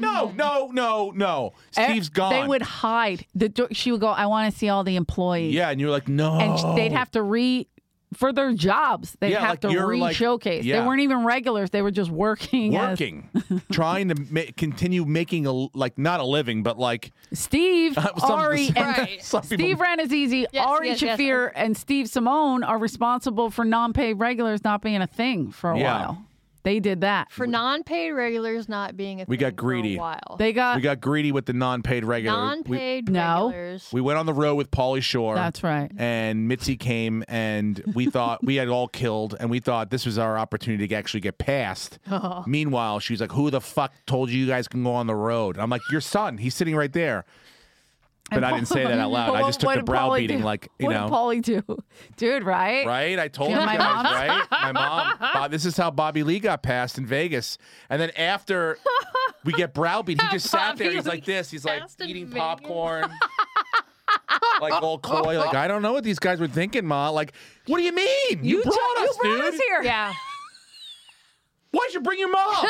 no. Steve's gone. They would hide. She would go, I want to see all the employees. Yeah, and you're like, no. And they'd have to for their jobs, they'd Yeah, have like to you're like- re-showcase. They yeah. weren't even regulars. They were just working. trying to continue making not a living, but like Steve, Some- Ari, and Right. some people- Steve Ranazizi, Yes, Ari yes, yes. Shafir, and Steve Simone are responsible for non-paid regulars not being a thing for a Yeah. while. They did that. For non-paid regulars not being a We thing got greedy. for a while. They got we got greedy with the non-paid regular. non-paid No. regulars. We went on the road with Pauly Shore. That's right. And Mitzi came, and we thought we had all killed, and we thought this was our opportunity to actually get past. Meanwhile, she was like, "Who the fuck told you guys can go on the road?" I'm like, "Your son. He's sitting right there." But I didn't say that out loud. I just took the browbeating, like, you know. What did Pauly do? Dude, right? Right? I told you Yeah, my guys, mom. right? My mom. This is how Bobby Lee got passed in Vegas. And then after we get browbeat, he just sat there. Bobby He's like Lee this. He's like passed in eating Vegas. popcorn. Like all coy. Like, I don't know what these guys were thinking, Ma. Like, what do you mean? You brought us, you brought dude. us here. Yeah. Why'd you bring your mom?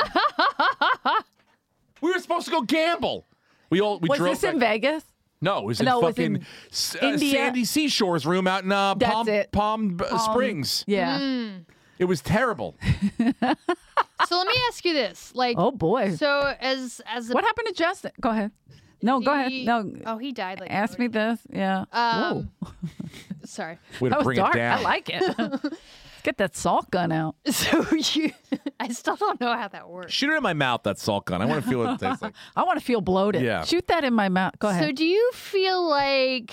We were supposed to go gamble. We Was drove this in back- Vegas? No, it was in No, it was fucking in India. Sandy Seashore's room out in That's it. Palm Springs. Yeah. It was terrible. So let me ask you this: like, Oh boy. so as a What happened to Justin? Go ahead. No, go ahead. No. Oh, he died. Like Ask me this. Yeah. Whoa. Sorry. Way to That was bring dark. it down. I like it. Get that salt gun out. So you, I still don't know how that works. Shoot it in my mouth, that salt gun. I want to feel what it tastes like. I want to feel bloated. Yeah. Shoot that in my mouth. Go So ahead. do you feel like,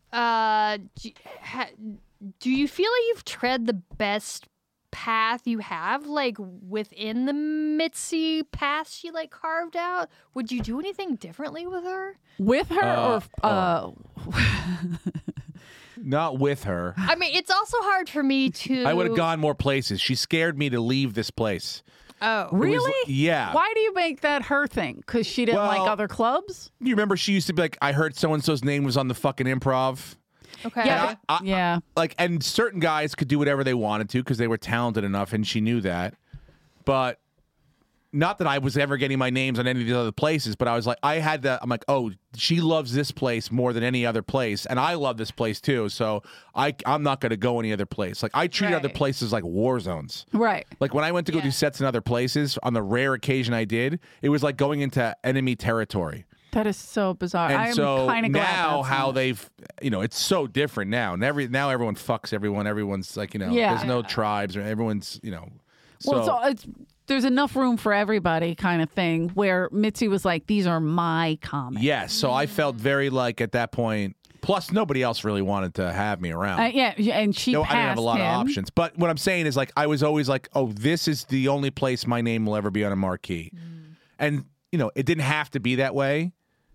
do you feel like you've tread the best path you have, like within the Mitzi path she like carved out? Would you do anything differently with her? With her or Not with her. I mean, it's also hard for me to. I would have gone more places. She scared me to leave this place. Oh, Really? Yeah. Why do you make that her thing? Because she didn't like Well- other clubs? You remember she used to be like, I heard so-and-so's name was on the fucking Improv. okay. Yeah. Yeah. Like, and certain guys could do whatever they wanted to because they were talented enough, and she knew that. But not that I was ever getting my names on any of these other places, but I was like, I'm like, oh, she loves this place more than any other place, and I love this place too. So I'm not going to go any other place. Like, I treat other Right. places like war zones. Right. Like when I went to go do sets in other places, on the rare occasion I did, it was like going into enemy territory. That is so bizarre. And I'm so kind of glad now that's how not- they've, it's so different now. And now everyone fucks everyone. Everyone's like, Yeah. there's no tribes or everyone's, Well, so there's enough room for everybody kind of thing where Mitzi was like, these are my comics. yes. So I felt very like at that point, plus nobody else really wanted to have me around. Yeah, and she No, passed I didn't have a lot him. of options. But what I'm saying is, like, I was always like, oh, this is the only place my name will ever be on a marquee. And, it didn't have to be that way.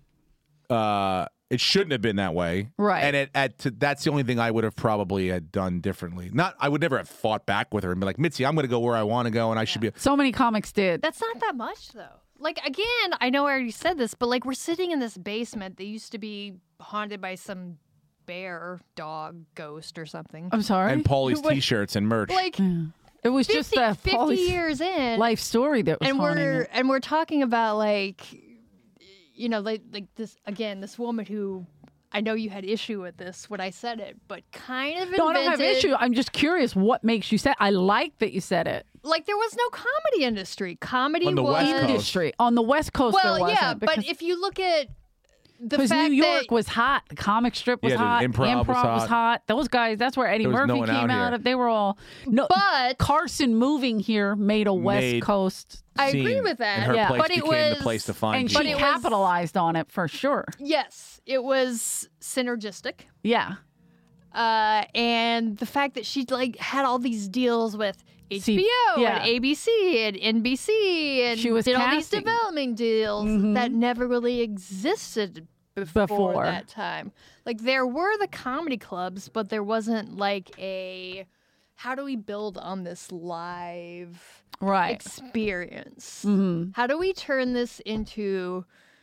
It shouldn't have been that way. Right. And that's the only thing I would have probably had done differently. I would never have fought back with her and be like, Mitzi, I'm going to go where I want to go, and I should be. So many comics did. That's not that much, though. Like, again, I know I already said this, but like, we're sitting in this basement that used to be haunted by some bear, dog, ghost, or something. I'm sorry. And Paulie's What- T-shirts and merch. Like, It was just 50, a 50 years in, life story that was and haunting it. we're talking about like this woman who I know you had issue with this when I said it, but kind of No, I don't have invented- issue. I'm just curious what makes you say. I like that you said it. Like, there was no comedy industry. Comedy On the was West Coast. Industry on the West Coast. well, there wasn't, yeah, but if you look at the because fact New York that was hot, the comic strip was Yeah, the hot, improv was was hot. hot. Those guys, that's where Eddie There was no Murphy one came out out here. of. They were all no. But- Carson moving here made a West Made- Coast, I agree Scene. with that, And her Yeah. place but it became was the place to find and people. she it was- capitalized on it for sure. yes, it was synergistic. Yeah, And the fact that she like had all these deals with HBO yeah. and ABC and NBC and She was did all these casting. development deals that never really existed before that time. Like, there were the comedy clubs, but there wasn't like a how do we build on this live right. experience? How do we turn this into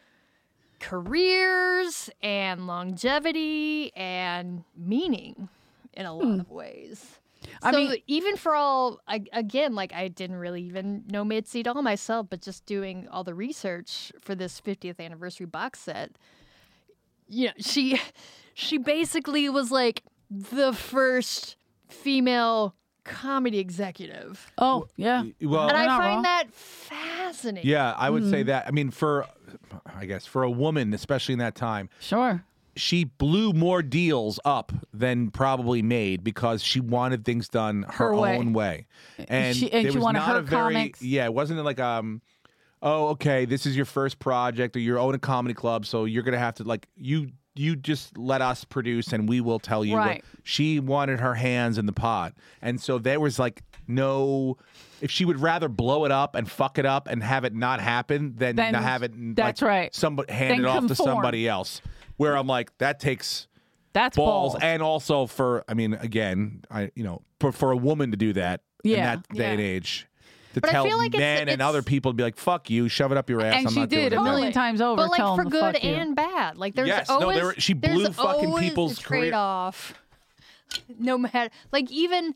careers and longevity and meaning in a lot of ways? I So mean- even for all, again, like, I didn't really even know Mitzi at all myself, but just doing all the research for this 50th anniversary box set, she basically was like the first female comedy executive. Oh yeah, Well, And I you're not find wrong. that fascinating. yeah, I would say that. I mean, for a woman, especially in that time, sure. she blew more deals up than probably made because she wanted things done her way. own way. And She there was wanted not her a very comics. yeah, it wasn't like oh, okay, this is your first project or you're own a comedy club, so you're gonna have to like you just let us produce and we will tell you Right. what she wanted her hands in the pot. And so there was like no if she would rather blow it up and fuck it up and have it not happen than Then not have it that's right. somebody hand Then it off to conform. somebody else. Where I'm like, that takes That's balls, balls. and also again, for a woman to do that in Yeah. that day and age, to But I tell feel like men and other people to be like, "Fuck you, shove it up your ass." And I'm she not did doing a it. million times over. But like, tell for them to good fuck you. and bad. Like, there's Yes, no, always she blew there's fucking always people's a career- trade-off. No matter, like, even,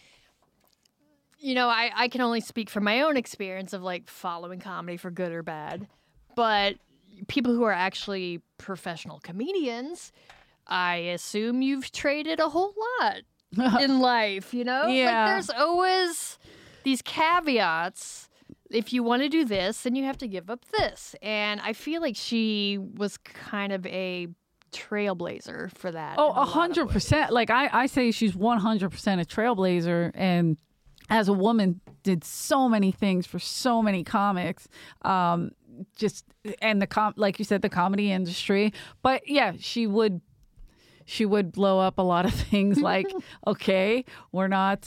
I can only speak from my own experience of like following comedy for good or bad, but people who are actually professional comedians, I assume you've traded a whole lot in life, Yeah. Like, there's always these caveats. If you want to do this, then you have to give up this. And I feel like she was kind of a trailblazer for that. Oh, in a lot of 100%. Like I say she's 100% a trailblazer, and as a woman did so many things for so many comics. Just and like you said, the comedy industry. But yeah, she would blow up a lot of things like, okay, we're not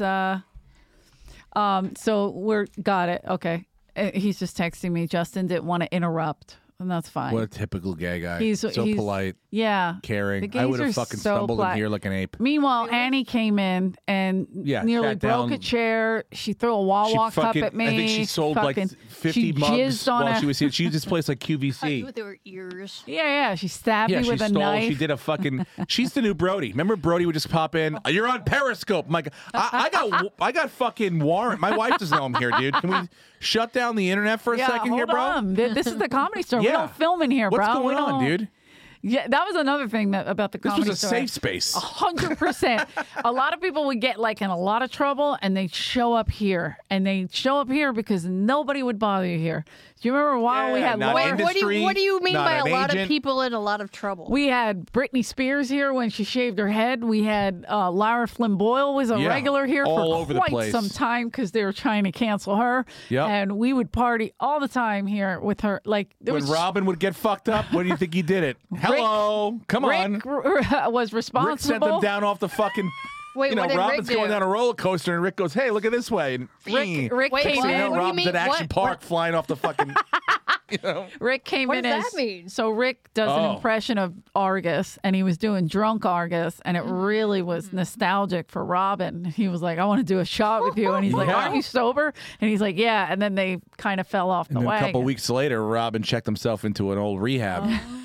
so got it. Okay. He's just texting me. Justin didn't want to interrupt. and that's fine. What a typical gay guy. He's so polite, Yeah. caring. The I gays would are have fucking so stumbled polite. in here like an ape. Meanwhile, Annie came in and Yeah, nearly sat broke down. a chair. She threw a Wawa She fucking, cup at me. I think she sold like Fucking- 50 she mugs jizzed on while a- she was here. She used this place like QVC. With her ears. Yeah. She stabbed Yeah, me she with a stole. knife. She did a fucking. She's the new Brody. Remember, Brody would just pop in. You're on Periscope. I'm like, I got fucking warrant. My wife doesn't know I'm here, dude. Can we shut down the internet for a second hold here, bro? on. This is the Comedy Store. We Yeah. don't film in here, What's bro. going We on, don't- dude? Yeah, that was another thing about the This Comedy was a Store. safe space. 100%. A lot of people would get like in a lot of trouble and they'd show up here. And they'd show up here because nobody would bother you here. Do you remember while we Yeah, had not Laura? industry, What do you mean not by a an lot of agent. people in a lot of trouble? We had Britney Spears here when she shaved her head. We had Lara Flynn Boyle was a Yeah, regular here all for over the quite place. some time because they were trying to cancel her. Yep. And we would party all the time here with her. Like there When was Robin would get fucked up, when do you think he did it? Hello, come on. Rick was responsible. Rick sent them down off the fucking. Wait, you know, what did Robin's Rick going do? down a roller coaster, and Rick goes, "Hey, look at this way." And Rick Wait, came what? you know, in. What do you Robin's mean? at Action What? Park flying off the fucking. You know. Rick came What in does as that mean? so Rick does Oh. an impression of Argus and he was doing drunk Argus and it really was nostalgic for Robin. He was like, I want to do a shot with you and he's like, Yeah. aren't you sober? And he's like, yeah, and then they kind of fell off the And then a wagon. couple weeks later, Robin checked himself into an old rehab.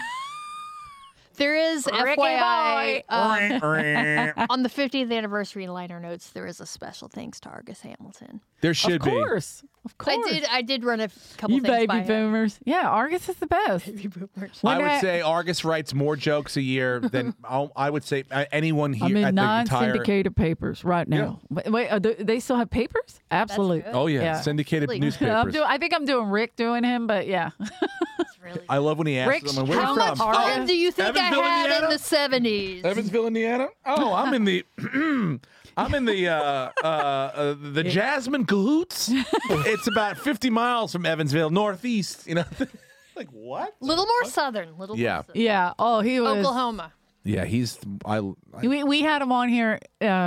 There is, Ricky FYI, boy. on the 50th anniversary liner notes, there is a special thanks to Argus Hamilton. There should Of course. Of course. I did run a couple You things by baby him. boomers. Yeah, Argus is the best. be. When I would I- say Argus writes more jokes a year than I would say anyone here I'm at in the entire. non-syndicated papers right now. Wait, do they still have papers? Absolutely. good. Oh yeah, Yeah. syndicated Like- newspapers. I think I'm doing Rick doing him, but yeah. It's really I love when he asks Rick's someone, "Where How you much from?" Argus? fun do you think Evansville, I had Indiana? in the 70s? Evansville, Indiana. Oh, I'm in the. I'm in the Jasmine Cahoots. It's about 50 miles from Evansville, northeast. You know, like what? Little more southern. Little Yeah. more southern. Yeah. Oh, he was. Oklahoma. Yeah, he's. We had him on here,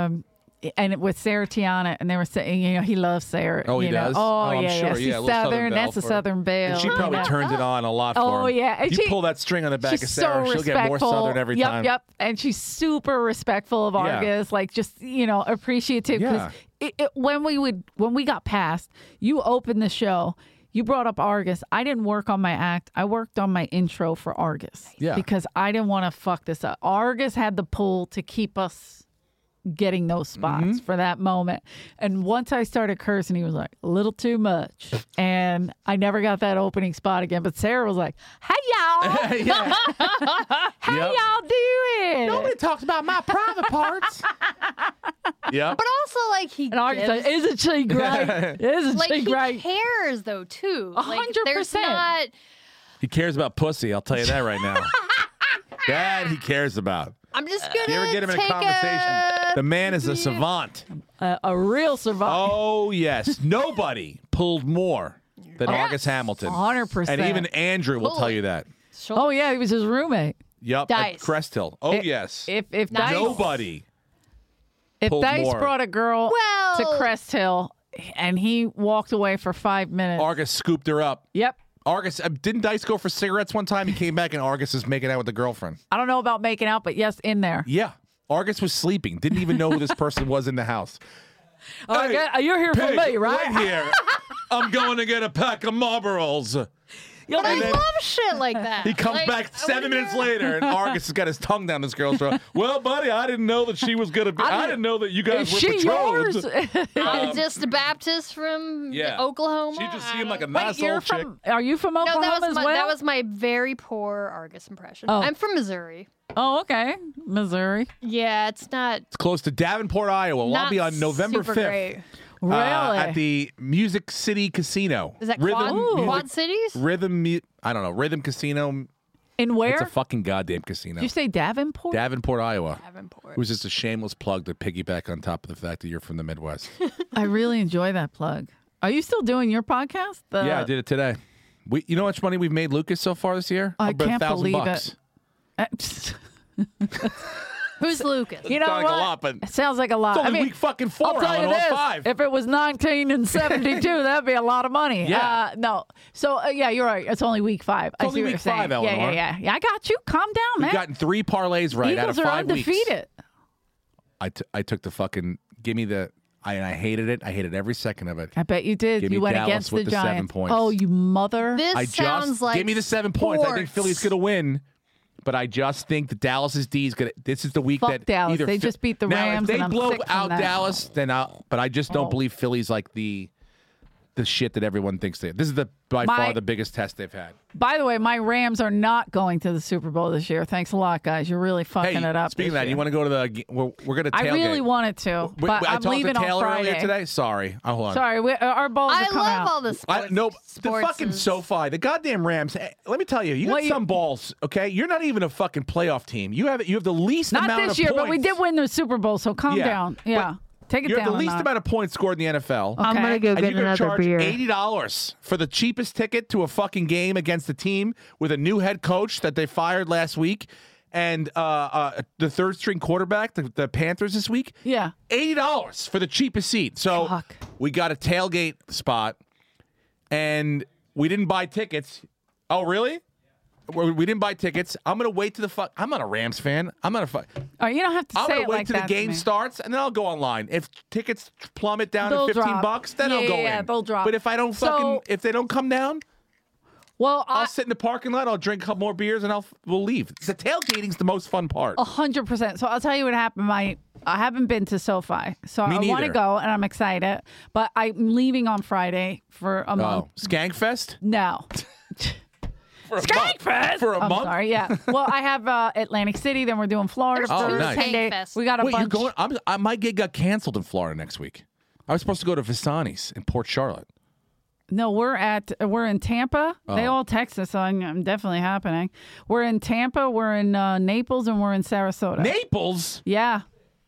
and it was Sarah Tiana, and they were saying, you know, he loves Sarah. Oh, he you know. does? Oh, Oh, I'm yeah, sure. yeah. Yeah, She's a little Southern Southern. belle That's a for- Southern belle. And she probably Yeah. turns it on a lot for Oh him. yeah, and You she, pull that string on the back she's of Sarah, so she'll get more respectful. Southern every time. Yep, and she's super respectful of Yeah. Argus, like just appreciative. Yeah. When we got past, you opened the show. You brought up Argus. I didn't work on my act. I worked on my intro for Argus. Yeah. Because I didn't want to fuck this up. Argus had the pull to keep us getting those spots Mm-hmm. for that moment. And once I started cursing, he was like, a little too much. And I never got that opening spot again. But Sarah was like, hey, y'all. Yeah. How Yep. y'all doing? Nobody talks about my private parts. Yep. But also, like, he And Argus gives, like, isn't she great? Isn't like, she he great? cares, though, too. Like, 100%. there's not... He cares about pussy. I'll tell you that right now. That he cares about. I'm just going You to ever get him in a conversation? The man is a savant. A real survivor. Oh yes, nobody pulled more than Argus Hamilton. 100%. And even Andrew will tell you that. Oh, yeah, he was his roommate. Yep. At Dice. Crest Hill. Oh yes. If Nice. Dice, Nobody. if pulled Dice more. brought a girl Well- to Crest Hill and he walked away for 5 minutes. Argus scooped her up. Yep. Argus didn't Dice go for cigarettes one time? He came back and Argus is making out with the girlfriend. I don't know about making out, but yes, in there. Yeah. Argus was sleeping. Didn't even know who this person was in the house. Okay, you're here for Pig, me, right? Right here. I'm going to get a pack of Marlboros. You'll I be- then- love shit like that. He comes Like, back I 7 wonder- minutes later, and Argus has got his tongue down this girl's throat. Well, buddy, I didn't know that she was going to be. I didn't know that you guys Is were she betrothed. yours? Just a Baptist from Oklahoma. She just I seemed like a don't- nice Wait, you're old chick. from? Are you from No, Oklahoma as well? that was my very poor Argus impression. Oh. I'm from Missouri. Oh, okay, Missouri. Yeah, it's not. It's close to Davenport, Iowa. Well, I'll not be on November super 5th. Great. Really? At the Music City Casino. Is that Rhythm Quad Cities? I don't know. Rhythm Casino. In where? It's a fucking goddamn casino. Did you say Davenport? Davenport, Iowa. Davenport. It was just a shameless plug to piggyback on top of the fact that you're from the Midwest. I really enjoy that plug. Are you still doing your podcast? Yeah, I did it today. You know how much money we've made, Lucas, so far this year? I About can't $1,000 believe bucks. it. Who's Lucas? You know Sounds what? like a lot, but It sounds like a lot. it's only I mean, week fucking 4. I'll tell you all this: 5. if it was 1972, that'd be a lot of money. Yeah. No. So yeah, you're right. It's only week 5. I only see what week you're saying. 5, Eleanor. Yeah. I got you. Calm down, We've man. gotten 3 parlays right out Eagles of are 5 weeks. undefeated. I took the fucking give me the. I hated it. I hated every second of it. I bet you did. Give me You went Dallas against with the the 7 Giants. points. Oh, you mother! This sounds like give me the 7 points. I think sports. Philly's going to win, but I just think that Dallas's D is going to. This is the week Fuck that Dallas. either They just beat the now, Rams, If they and I'm blow sick from out that. Dallas, then but I just don't Oh. believe Philly's like the shit that everyone thinks they. This is by far the biggest test they've had. By the way, my Rams are not going to the Super Bowl this year. Thanks a lot, guys. You're really fucking it up. Speaking of this that, year. you want to go to the? We're going to tailgate. I really wanted to, but I I'm talked leaving to Taylor on Friday. earlier today. Sorry, hold on. Sorry, our balls I are coming love out. all the sports. No, the sports fucking is- SoFi, the goddamn Rams. Let me tell you, you What got some balls. Okay, you're not even a fucking playoff team. You have the least Not amount this of year, points. but we did win the Super Bowl, so calm Yeah, down. but Yeah, take it You down. have the a least notch. amount of points scored in the NFL. Okay. I'm gonna go and you're gonna charge $80 for the cheapest ticket to a fucking game against a team with a new head coach that they fired last week, and the third string quarterback, the Panthers this week. Yeah. $80 for the cheapest seat. So Fuck. we got a tailgate spot, and we didn't buy tickets. Oh, really? We didn't buy tickets. I'm gonna wait to the I'm not a Rams fan. I'm not a All right, you don't have to I'm say gonna it wait like till that the to game me. starts, and then I'll go online. If tickets plummet down They'll to $15, drop. then I'll go in. Yeah, they'll drop. But if I don't So- if they don't come down, Well, I'll sit in the parking lot. I'll drink a couple more beers, and we'll leave. The tailgating's the most fun part. 100%. So I'll tell you what happened. I haven't been to SoFi, so Me I want to neither. go, and I'm excited. But I'm leaving on Friday for a month. Oh, Skankfest No. for a Skankfest month. For a I'm month. sorry. Yeah. Well, I have Atlantic City. Then we're doing Florida There's Oh, for nice. 10 days. Skankfest. We got a Wait, you're bunch. going? My gig got canceled in Florida next week. I was supposed to go to Visani's in Port Charlotte. No, we're in Tampa. They Oh. all text us, so I'm definitely happening. We're in Tampa. We're in Naples, and we're in Sarasota. Naples? Yeah.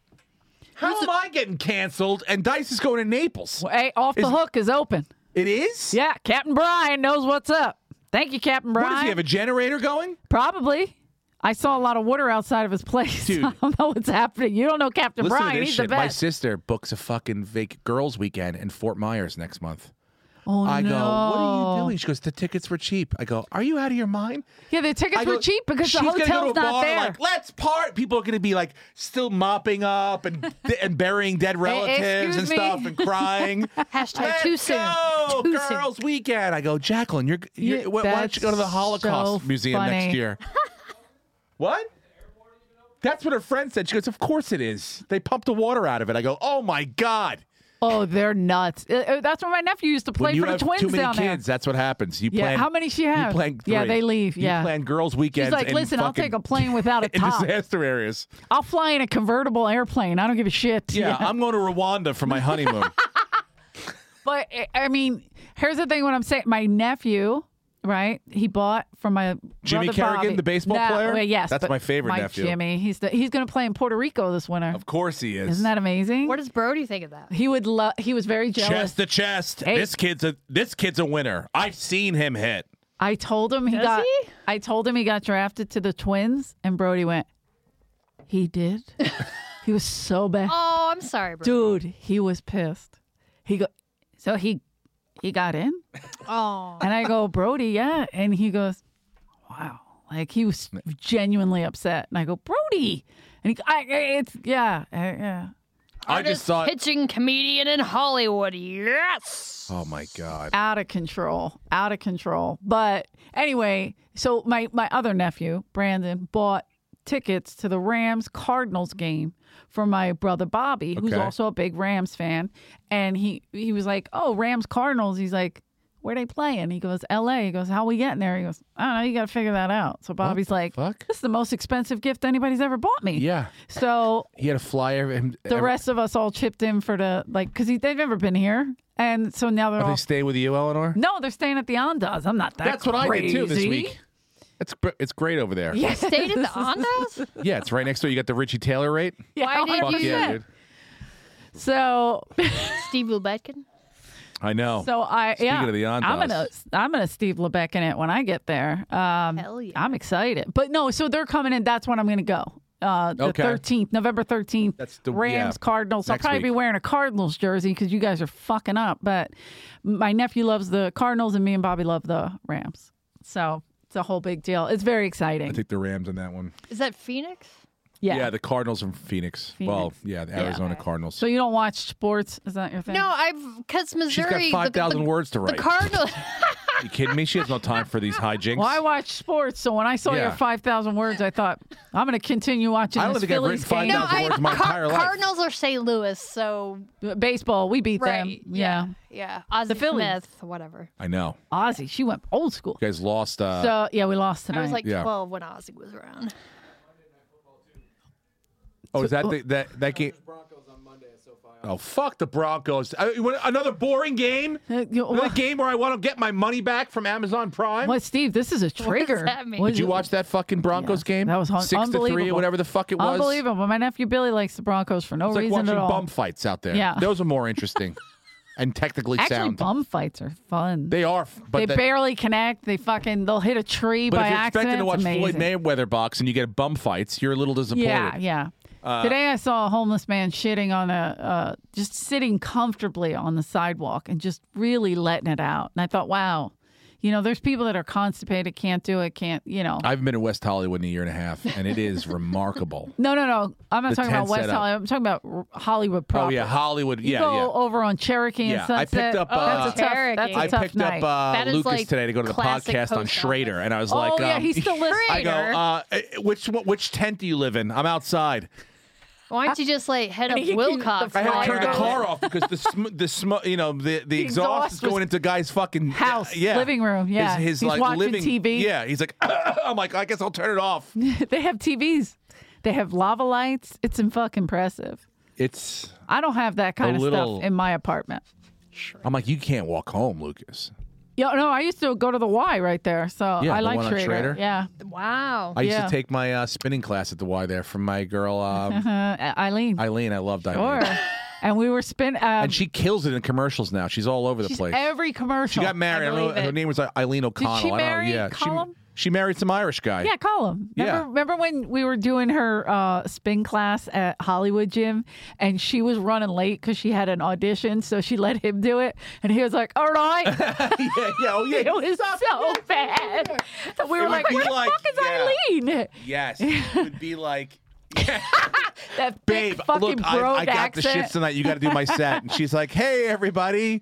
How am I getting canceled? And Dice is going to Naples. Well, hey, Off the Hook is open. It is? Yeah, Captain Brian knows what's up. Thank you, Captain Brian. What does he have? A generator going? Probably. I saw a lot of water outside of his place. Dude. I don't know what's happening. You don't know Captain Listen Brian. to this He's shit. the My best. sister books a fucking girls' weekend in Fort Myers next month. Oh, I no. go, what are you doing? She goes, the tickets were cheap. I go, are you out of your mind? Yeah, the tickets I go, were cheap because she's the gonna hotel's go to a not bar, there. Like, let's part. People are going to be like still mopping up and burying dead relatives and excuse me? stuff and crying. Hashtag Let's too soon. go, Too soon. girls' weekend. I go, Jacqueline, Yeah, why don't you go to the that's Holocaust so Museum next funny. year? What? That's what her friend said. She goes, of course it is. They pumped the water out of it. I go, oh my God. Oh, they're nuts. That's where my nephew used to play When you for the have Twins too many down kids, that's what happens. You Yeah, plan. how many she have? You plan Yeah, three. they leave, yeah. You plan girls' there. weekends. She's like, in listen, I'll fucking- take a plane without a in top. disaster areas. I'll fly in a convertible airplane. I don't give a shit. Yeah, I'm going to Rwanda for my honeymoon. But I mean, here's the thing: when I'm saying my nephew, right? He bought from my Jimmy brother Kerrigan, Bobby. the baseball No, player? well, yes, That's but my favorite my nephew. Jimmy, he's going to play in Puerto Rico this winter. Of course he is. Isn't that amazing? What does Brody think of that? He would love. He was very jealous. Chest to chest. Hey. This kid's a winner. I've seen him hit. I told him he Does got. he? I told him he got drafted to the Twins, and Brody went. He did. He was so bad, Oh, I'm sorry, Brody. dude. He was pissed. He got in, Oh. and I go, Brody, yeah, and he goes, wow, like he was genuinely upset, and I go, Brody, and yeah. I just thought. Pitching comedian in Hollywood. Yes. Oh my God. out of control. But anyway, so my other nephew, Brandon, bought tickets to the Rams Cardinals game for my brother Bobby, who's Okay. also a big Rams fan. And he was like, oh, Rams Cardinals. He's like, where they playing? He goes, LA. He goes, how we getting there? He goes, I don't know. You got to figure that out. So Bobby's like, fuck? this is the most expensive gift anybody's ever bought me. Yeah. So He had a flyer. the rest of us all chipped in for because they've never been here. And so now they're Are all they staying with you, Eleanor? no, they're staying at the Andaz. I'm not that That's what I did too this crazy. week. It's great over there. Yeah. Stayed at the Ondas? Yeah, it's right next door. You got the Richie Taylor rate. Why did Fuck you? yeah, dude. So, Steve Lubetkin? I know. Speaking of the Ondas. I'm gonna Steve Lebeck in it when I get there. Hell yeah. I'm excited. But no, so they're coming in. That's when I'm gonna go. the Okay. 13th, November 13th. That's the- Rams, yeah, Cardinals. I'll next probably be week. wearing a Cardinals jersey because you guys are fucking up. But my nephew loves the Cardinals, and me and Bobby love the Rams. So it's a whole big deal. It's very exciting. I think the Rams in that one. Is that Phoenix? Yeah. the Cardinals from Phoenix. Well, yeah, the Arizona Cardinals. So you don't watch sports? Is that your thing? No, because Missouri. She's got 5,000 words to write. The Cardinals. You kidding me? She has no time for these hijinks. Well, I watch sports, so when I saw your Yeah. 5,000 words, I thought I'm going to continue watching I don't this think I've Phillies written game. 5,000 words my entire life. Cardinals are St. Louis, so Baseball, we beat them. right. Yeah. Yeah. Ozzie Phillies. Smith, whatever. I know. Ozzy, she went old school. You guys lost. So yeah, we lost tonight. I was like Yeah. 12 when Ozzy was around. Oh, is that that game? Oh, fuck the Broncos. Another boring game? Another game where I want to get my money back from Amazon Prime? What, Steve? This is a trigger. that mean? What Did is you it? watch that fucking Broncos game? That was 6-3 or whatever the fuck it was. Unbelievable. My nephew Billy likes the Broncos for no It's like reason watching at all. bum fights out there. Yeah. Those are more interesting and technically Actually, sound. bum fights are fun. They are, but They barely connect. They'll hit a tree But by if you're accident. expecting to watch It's amazing. Floyd Mayweather box and you get bum fights, you're a little disappointed. Yeah. Today I saw a homeless man shitting on just sitting comfortably on the sidewalk and just really letting it out. And I thought, wow, there's people that are constipated, can't do it, can't. I haven't been to West Hollywood in a year and a half, and it is remarkable. No. I'm not The talking about tent West setup. Hollywood. I'm talking about Hollywood proper. Oh yeah, Hollywood. You Yeah, go yeah. over on Cherokee and Yeah, I Sunset. picked up, that's a tough, that's a I tough picked night. up That is Lucas like today to go to the classic podcast on post Schrader, office. and I was Oh, like, yeah, he's still listening. I go, which tent do you live in? I'm outside. Why don't you just head up you can- Wilcox? the I had to Fire turn the goes. car off because the smoke, the exhaust is was- going into guy's fucking House, yeah, living room, yeah. His He's like watching living TV. Yeah, he's like, I'm like, I guess I'll turn it off. They have TVs. They have lava lights. It's fucking impressive. It's. I don't have that kind A of little- stuff in my apartment. I'm like, you can't walk home, Lucas. Yeah, no, I used to go to the Y right there, so Yeah, I the like one on Schrader. Schrader? Yeah, Wow. I used Yeah. to take my spinning class at the Y there from my girl Eileen. Eileen. I loved Eileen. Sure. And we were spinning. And she kills it in commercials now. She's all over the she's place. every commercial. She got married. I don't know. believe Her it. name was Eileen O'Connell. she I don't know. marry Yeah, Colum? she married some Irish guy. Yeah, call him. Yeah. Remember when we were doing her spin class at Hollywood Gym and she was running late because she had an audition, so she let him do it, and he was like, "All right." Oh yeah. It was so bad. So we were It would like, be "Where the like- fuck is yeah. Eileen?" Yes, it would be like, That babe, thick fucking look, brogue I got accent. the shits tonight. You got to do my set. And she's like, hey, everybody.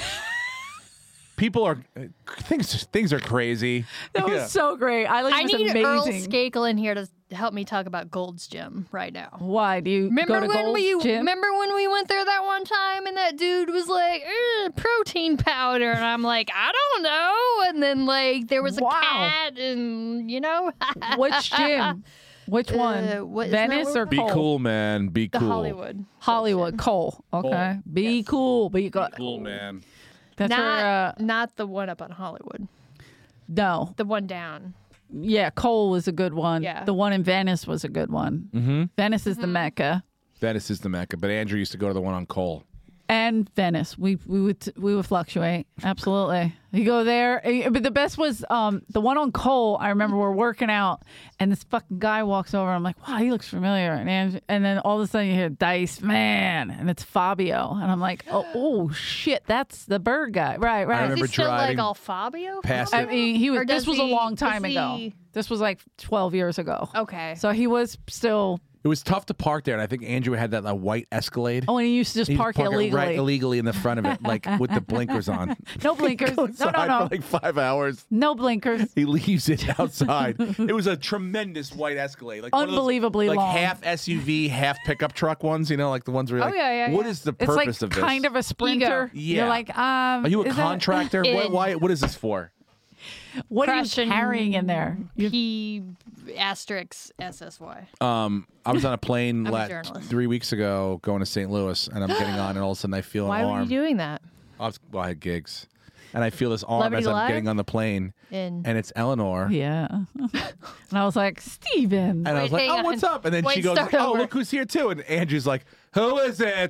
People are things are crazy. That was so great. Eileen I was need Earl amazing. Skakel in here to help me talk about Gold's Gym right now. Why do you Remember go to when Gold's Gym? remember when we went there that one time and that dude was like protein powder and I'm like I don't know and then there was a Wow. cat and Which gym? Which one? what- isn't that Venice what or we're Be Cole? cool, man. Be the cool. Hollywood. Hollywood, Cole. Okay. Be cool. Be cool. Cool, man. That's where. Not the one up on Hollywood. No. The one down. Yeah, Cole was a good one. Yeah. The one in Venice was a good one. Mm-hmm. Venice is the Mecca. Venice is the Mecca, but Andrew used to go to the one on Cole. And Venice, we would fluctuate. Absolutely, you go there. But the best was the one on Cole. I remember we're working out, and this fucking guy walks over. I'm like, wow, he looks familiar. And then all of a sudden you hear Dice Man, and it's Fabio, and I'm like, oh shit, that's the bird guy. Right. I Is remember he still driving all Fabio? past I it. mean, he was. Or does This was a he- long time is ago. he- This was like 12 years ago. Okay. So he was still. It was tough to park there, and I think Andrew had that white Escalade. Oh, and he used to just He'd park it illegally. right illegally in the front of it, like with the blinkers on. No blinkers. No, Outside no. For like 5 hours. No blinkers. He leaves it outside. It was a tremendous white Escalade, like one of those, Unbelievably like long. half SUV, half pickup truck ones. Like the ones where you're Oh, like, yeah, what yeah. is the It's purpose like of this? kind of a sprinter. Yeah. You're like, Are you a is that- contractor? What is this for? What are you Crushing carrying in there? P asterisk SSY. I was on a plane I'm a journalist. 3 weeks ago going to St. Louis, and I'm getting on, and all of a sudden I feel Why an were arm. you doing that? I had gigs. And I feel this arm Celebrity as I'm Live? getting on the plane, In and it's Eleanor. Yeah. And I was like, Steven. And I was Wait, like, hang oh, what's on. up? And then she Wait, goes, start oh, over. look who's here, too. And Andrew's like, who is it?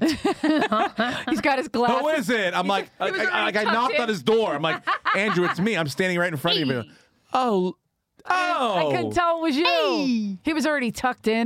He's got his glasses. Who is it? I'm like, was already I tucked knocked in. on his door. I'm like, Andrew, it's me. I'm standing right in front of you. Oh. I couldn't tell it was you. He was already tucked in.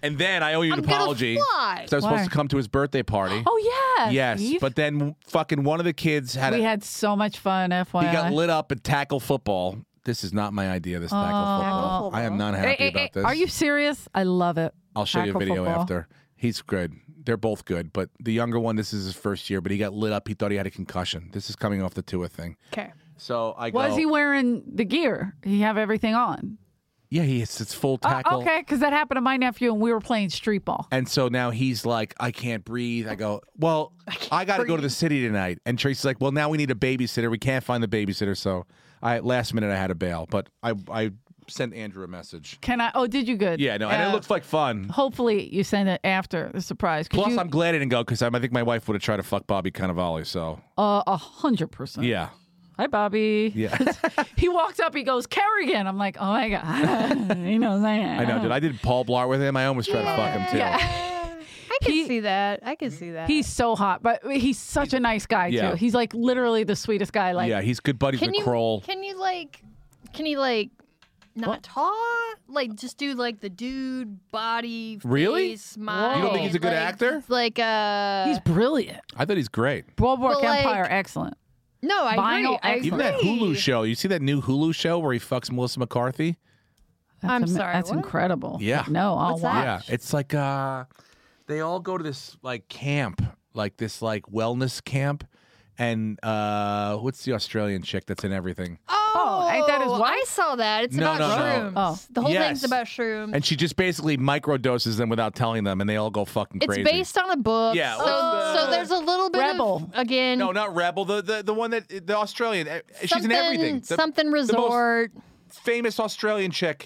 And then I owe you an I'm gonna apology. fly. 'Cause I was Why? supposed to come to his birthday party. Oh yeah. Yes, Steve. but then fucking one of the kids had we had so much fun. FYI. he got lit up at tackle football. This is not my idea. This tackle football. I am not happy about this. Are you serious? I love it. I'll show you a Tackle video football. after. He's good. They're both good, but the younger one, this is his first year, but he got lit up. He thought he had a concussion. This is coming off the Tua thing. Okay. So I go. Was he wearing the gear? He have everything on. Yeah, it's full tackle. Okay, because that happened to my nephew, and we were playing street ball. And so now he's like, I can't breathe. I go, well, I got to go to the city tonight. And Tracy's like, well, now we need a babysitter. We can't find the babysitter. So last minute I had to bail, but I sent Andrew a message. Can I? Oh, did you good? Yeah, no, and it looks like fun. Hopefully, you send it after the surprise. Plus, I'm glad I didn't go because I think my wife would have tried to fuck Bobby Cannavale. So 100%. yeah. Hi, Bobby. Yeah. He walks up. He goes, Kerrigan. I'm like, oh my god. He knows I am. I know, dude. I did Paul Blart with him. I almost tried to fuck him too. I can see that. I can see that. He's so hot, but he's such a nice guy Yeah. too. He's like literally the sweetest guy. Like, Yeah, he's good buddies with Kroll. Can he not talk? Like just do like the dude body Really? face, mind. You don't think he's a good actor? Like he's brilliant. I thought he's great. Boardwalk But, like, Empire, excellent. No, I Vinyl agree. I Excellent. Even that agree. Hulu show. You see that new Hulu show where he fucks Melissa McCarthy? I'm sorry, That's what? incredible. Yeah. No, I'll What's watch. that? Yeah, it's like they all go to this like camp, like this like wellness camp, and what's the Australian chick that's in everything? Oh, ain't that his wife? I saw that. It's No, about no, no. shrooms. Oh. The whole Yes. thing's about shrooms. And she just basically microdoses them without telling them, and they all go fucking It's crazy. based on a book. Yeah, So, what's so there's a little bit Rebel. of again. No, not Rebel. The one that the Australian. She's in everything. The Something most resort. famous Australian chick.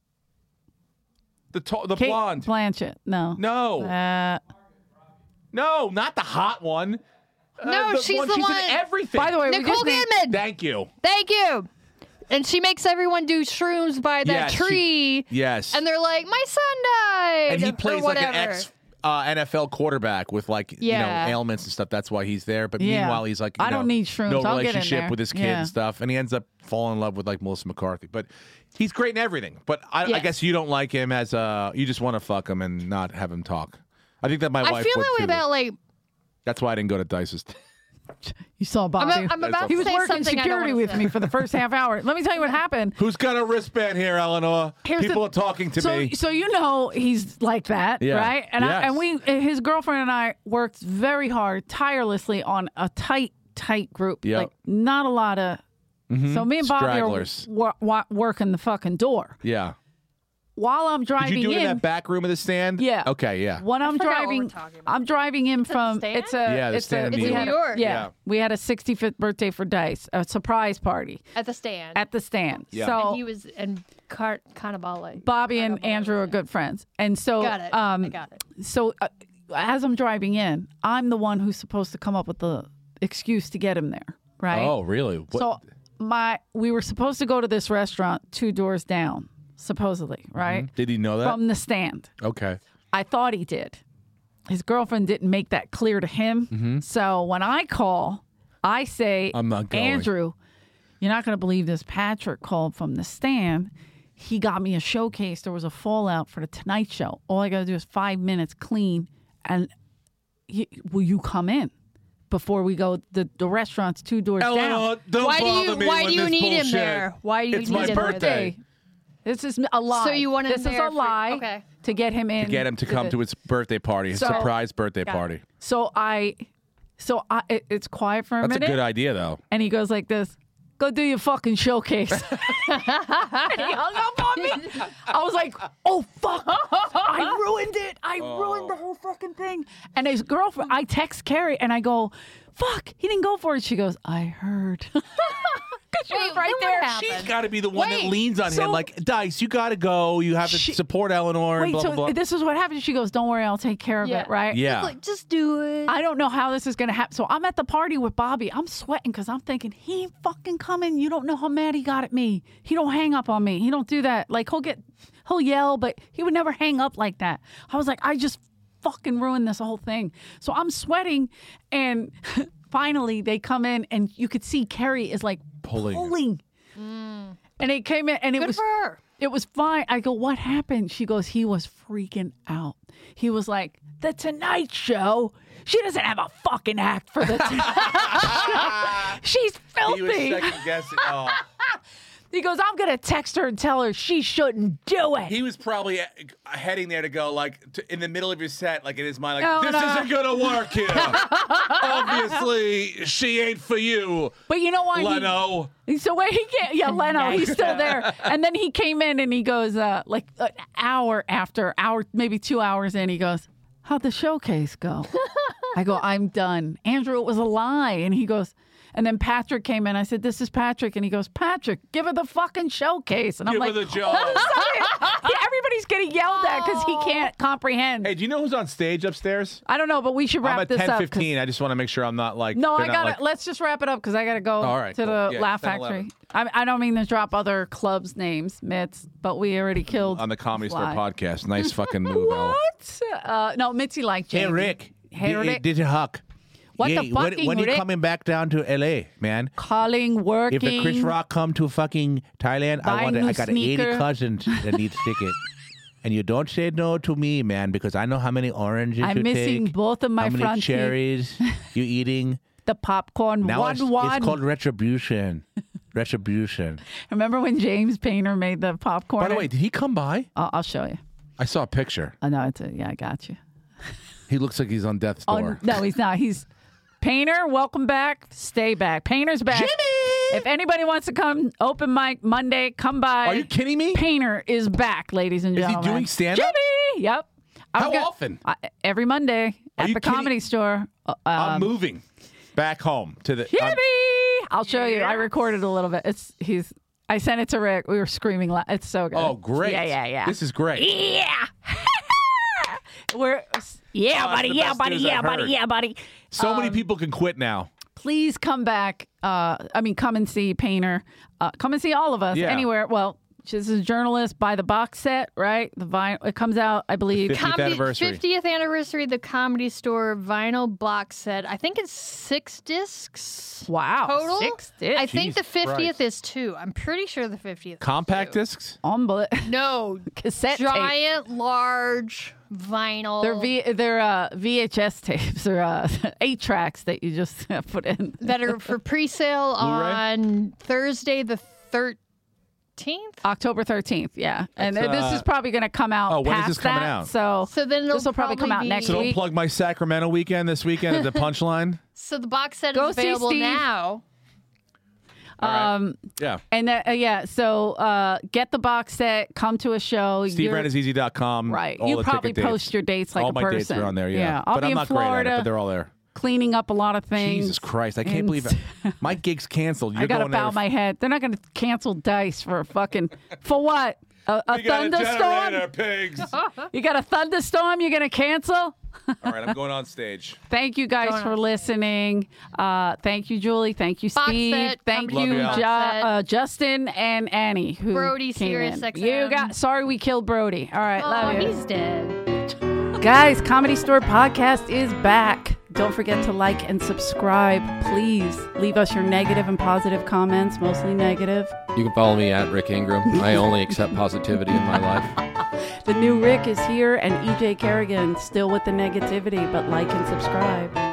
The Kate blonde. Blanchett. No. No, no, not the hot one. No, she's the She's one- in everything. By the way, we Nicole just named- Kidman. Thank you. Thank you. And she makes everyone do shrooms by that Yeah, tree. Yes. And they're like, my son died. And he or plays like an whatever. ex NFL quarterback with like Yeah. ailments and stuff. That's why he's there. But Yeah. meanwhile, he's like, I don't need shrooms. no I'll get in relationship there. with his kid Yeah. and stuff. And he ends up falling in love with like Melissa McCarthy. But he's great in everything. But I Yes. guess you don't like him as you just want to fuck him and not have him talk. I think that my I wife feel would that way too. about like. That's why I didn't go to Dice's. You saw Bobby. I'm about he to was say working something I don't security wanna with say. me for the first half hour. Let me tell you what happened. Who's got a wristband here, Eleanor? Here's People the- are talking to me. So you know he's like that, Yeah. right? And Yes. his girlfriend and I worked very hard, tirelessly on a tight group. Yep. Like not a lot of. So me and Bobby Stragglers. are working the fucking door Yeah. while I'm Did driving you do it in in. that back room of the stand? Yeah. Okay, yeah. When I'm forgot what driving, we're talking about. I'm driving in from. stand? It's a. Yeah, the it's stand a, in we New had a- York. Yeah, Yeah. we had a 65th birthday for Dice, a surprise party At the stand. at the stand. Yeah. So and he was and Cannavale. Bobby and Andrew are good friends, and so Got it. I got it. So as I'm driving in, I'm the one who's supposed to come up with the excuse to get him there, right? Oh, really? What? So we were supposed to go to this restaurant 2 doors down, supposedly, right? Did he know that? From the stand. Okay. I thought he did. His girlfriend didn't make that clear to him. So when I call, I say, I'm not going. Andrew, you're not going to believe this. Patrick called from the stand. He got me a showcase. There was a fallout for the Tonight Show. All I got to do is 5 minutes clean. And will you come in before we go? The restaurant's 2 doors down. Eleanor, don't Why bother me why with do you this need him bullshit. there? Why do you It's need my him birthday. This is a lie. So you want him This is there a for- lie okay. to get him in. Get him to come to his birthday party, his So- surprise birthday Got it. party. So it's quiet for a That's a minute. good idea, though. And he goes like this, go do your fucking showcase. And he hung up on me. I was like, oh, fuck. I ruined it. I ruined the whole fucking thing. And his girlfriend, I text Carrie and I go, fuck, he didn't go for it. She goes, I heard. Because she was Wait, right then there. what happened? She's got to be the one that Wait, leans on so- him. Like, Dice, you got to go. You have to support Eleanor and Wait, blah, so blah, blah. this is what happened. She goes, don't worry, I'll take care of Yeah. it, right? Yeah. Like, just do it. I don't know how this is going to happen. So I'm at the party with Bobby. I'm sweating because I'm thinking, he ain't fucking coming. You don't know how mad he got at me. He don't hang up on me. He don't do that. Like, he'll yell, but he would never hang up like that. I was like, I just fucking ruined this whole thing. So I'm sweating. And finally they come in and you could see Carrie is like pulling. And it came in and it Good was for her. It was fine. I go, what happened? She goes, he was freaking out. He was like, The Tonight Show? She doesn't have a fucking act for the Tonight Show. She's filthy. He was second guessing. Oh. He goes, I'm going to text her and tell her she shouldn't do it. He was probably heading there to go, like, in the middle of your set, like, in his mind, like, No, this no. isn't going to work here. Obviously, she ain't for you, But you know why? Leno. So when he came, yeah, Leno, he's still there. And then he came in and he goes, like an hour after, maybe 2 hours in, he goes, how'd the showcase go? I go, I'm done. Andrew, it was a lie. And he goes, and then Patrick came in. I said, this is Patrick. And he goes, Patrick, give her the fucking showcase. And I'm Give her like, the job. yeah, everybody's getting yelled at because he can't comprehend. Hey, do you know who's on stage upstairs? I don't know, but we should I'm wrap at this up. 10:15. I just want to make sure I'm not like. No, they're I not, gotta. like- Let's just wrap it up because I gotta go All right, to cool. the Yeah, Laugh 10, Factory. I don't mean to drop other clubs' names, Mitts, but we already killed on the Comedy Store Fly. podcast. Nice fucking move, Al. What? No, Mitzi liked Hey, Jamie. Rick. Hey, Rick. Did you Huck? What Yeah, the fucking when you Rick? coming back down to L.A., man? Calling, working. If the Chris Rock come to fucking Thailand, Buying new I got 80 sneaker. cousins that need ticket. And you don't say no to me, man, because I know how many oranges I'm you missing take, both of my how many front teeth. cherries you eating. The popcorn. Now one. it's called retribution. Retribution. Remember when James Painter made the popcorn? By the way, did he come by? I'll show you. I saw a picture. Oh, no, yeah, I got you. He looks like he's on death's Oh, door. no, he's not. He's Painter. Welcome back. Stay back. Painter's back. Jimmy! If anybody wants to come, open mic Monday, come by. Are you kidding me? Painter is back, ladies and Is he gentlemen. doing stand-up? Jimmy! Yep. How often? Every Monday Are at you the kidding? Comedy Store. I'm moving back home to the. Jimmy! I'll show you. I recorded a little bit. I sent it to Rick. We were screaming. It's so good. Oh, great! Yeah. This is great. Yeah. We're Oh, that's the best news I've heard. buddy. So many people can quit now. Please come back. Come and see Painter. Come and see all of us Yeah. anywhere. Well, she's a journalist. Buy the box set, right? The vinyl. It comes out, I believe. 50th anniversary. 50th anniversary of the Comedy Store vinyl box set. I think it's 6 discs. Wow, Total? 6 discs. I think the Jesus 50th Christ. is 2. I'm pretty sure the 50th. Compact is 2. discs. No, Cassette tape. giant, large vinyl. They're VHS tapes or 8 tracks that you just put in. that are for pre-sale on Thursday the 13th. October 13th, yeah. And That's, this is probably going to come out oh, when is past this coming that. out? So then this will probably come out be- next So don't week. plug my Sacramento weekend this weekend at the Punchline. So the box set Go is see available Steve. now. Yeah. And yeah, so get the box set, come to a show. SteveRennersEasy.com. Right. all You the probably ticket dates. post your dates like all a my dates person. are on there, yeah. Yeah, I'll but be I'm in not great at Florida. it, but they're all there. Cleaning up a lot of things. Jesus Christ. I can't And believe it. My gig's canceled. You're I got to going there. bow my head. They're not going to cancel Dice for a fucking, for what? A We got a thunderstorm? generator, pigs. You got a thunderstorm you're going to cancel? All right, I'm going on stage. Thank you guys Going for on. listening. Thank you, Julie. Thank you, Box Steve. set, Thank Comedy you, Store box set. Justin and Annie. Who Brody, came Sirius in. XM. Sorry we killed Brody. All right, Oh, love you. he's dead. Guys, Comedy Store Podcast is back. Don't forget to like and subscribe. Please leave us your negative and positive comments, mostly negative. You can follow me at Rick Ingram. I only accept positivity in my life. The new Rick is here, and EJ Kerrigan still with the negativity, but like and subscribe.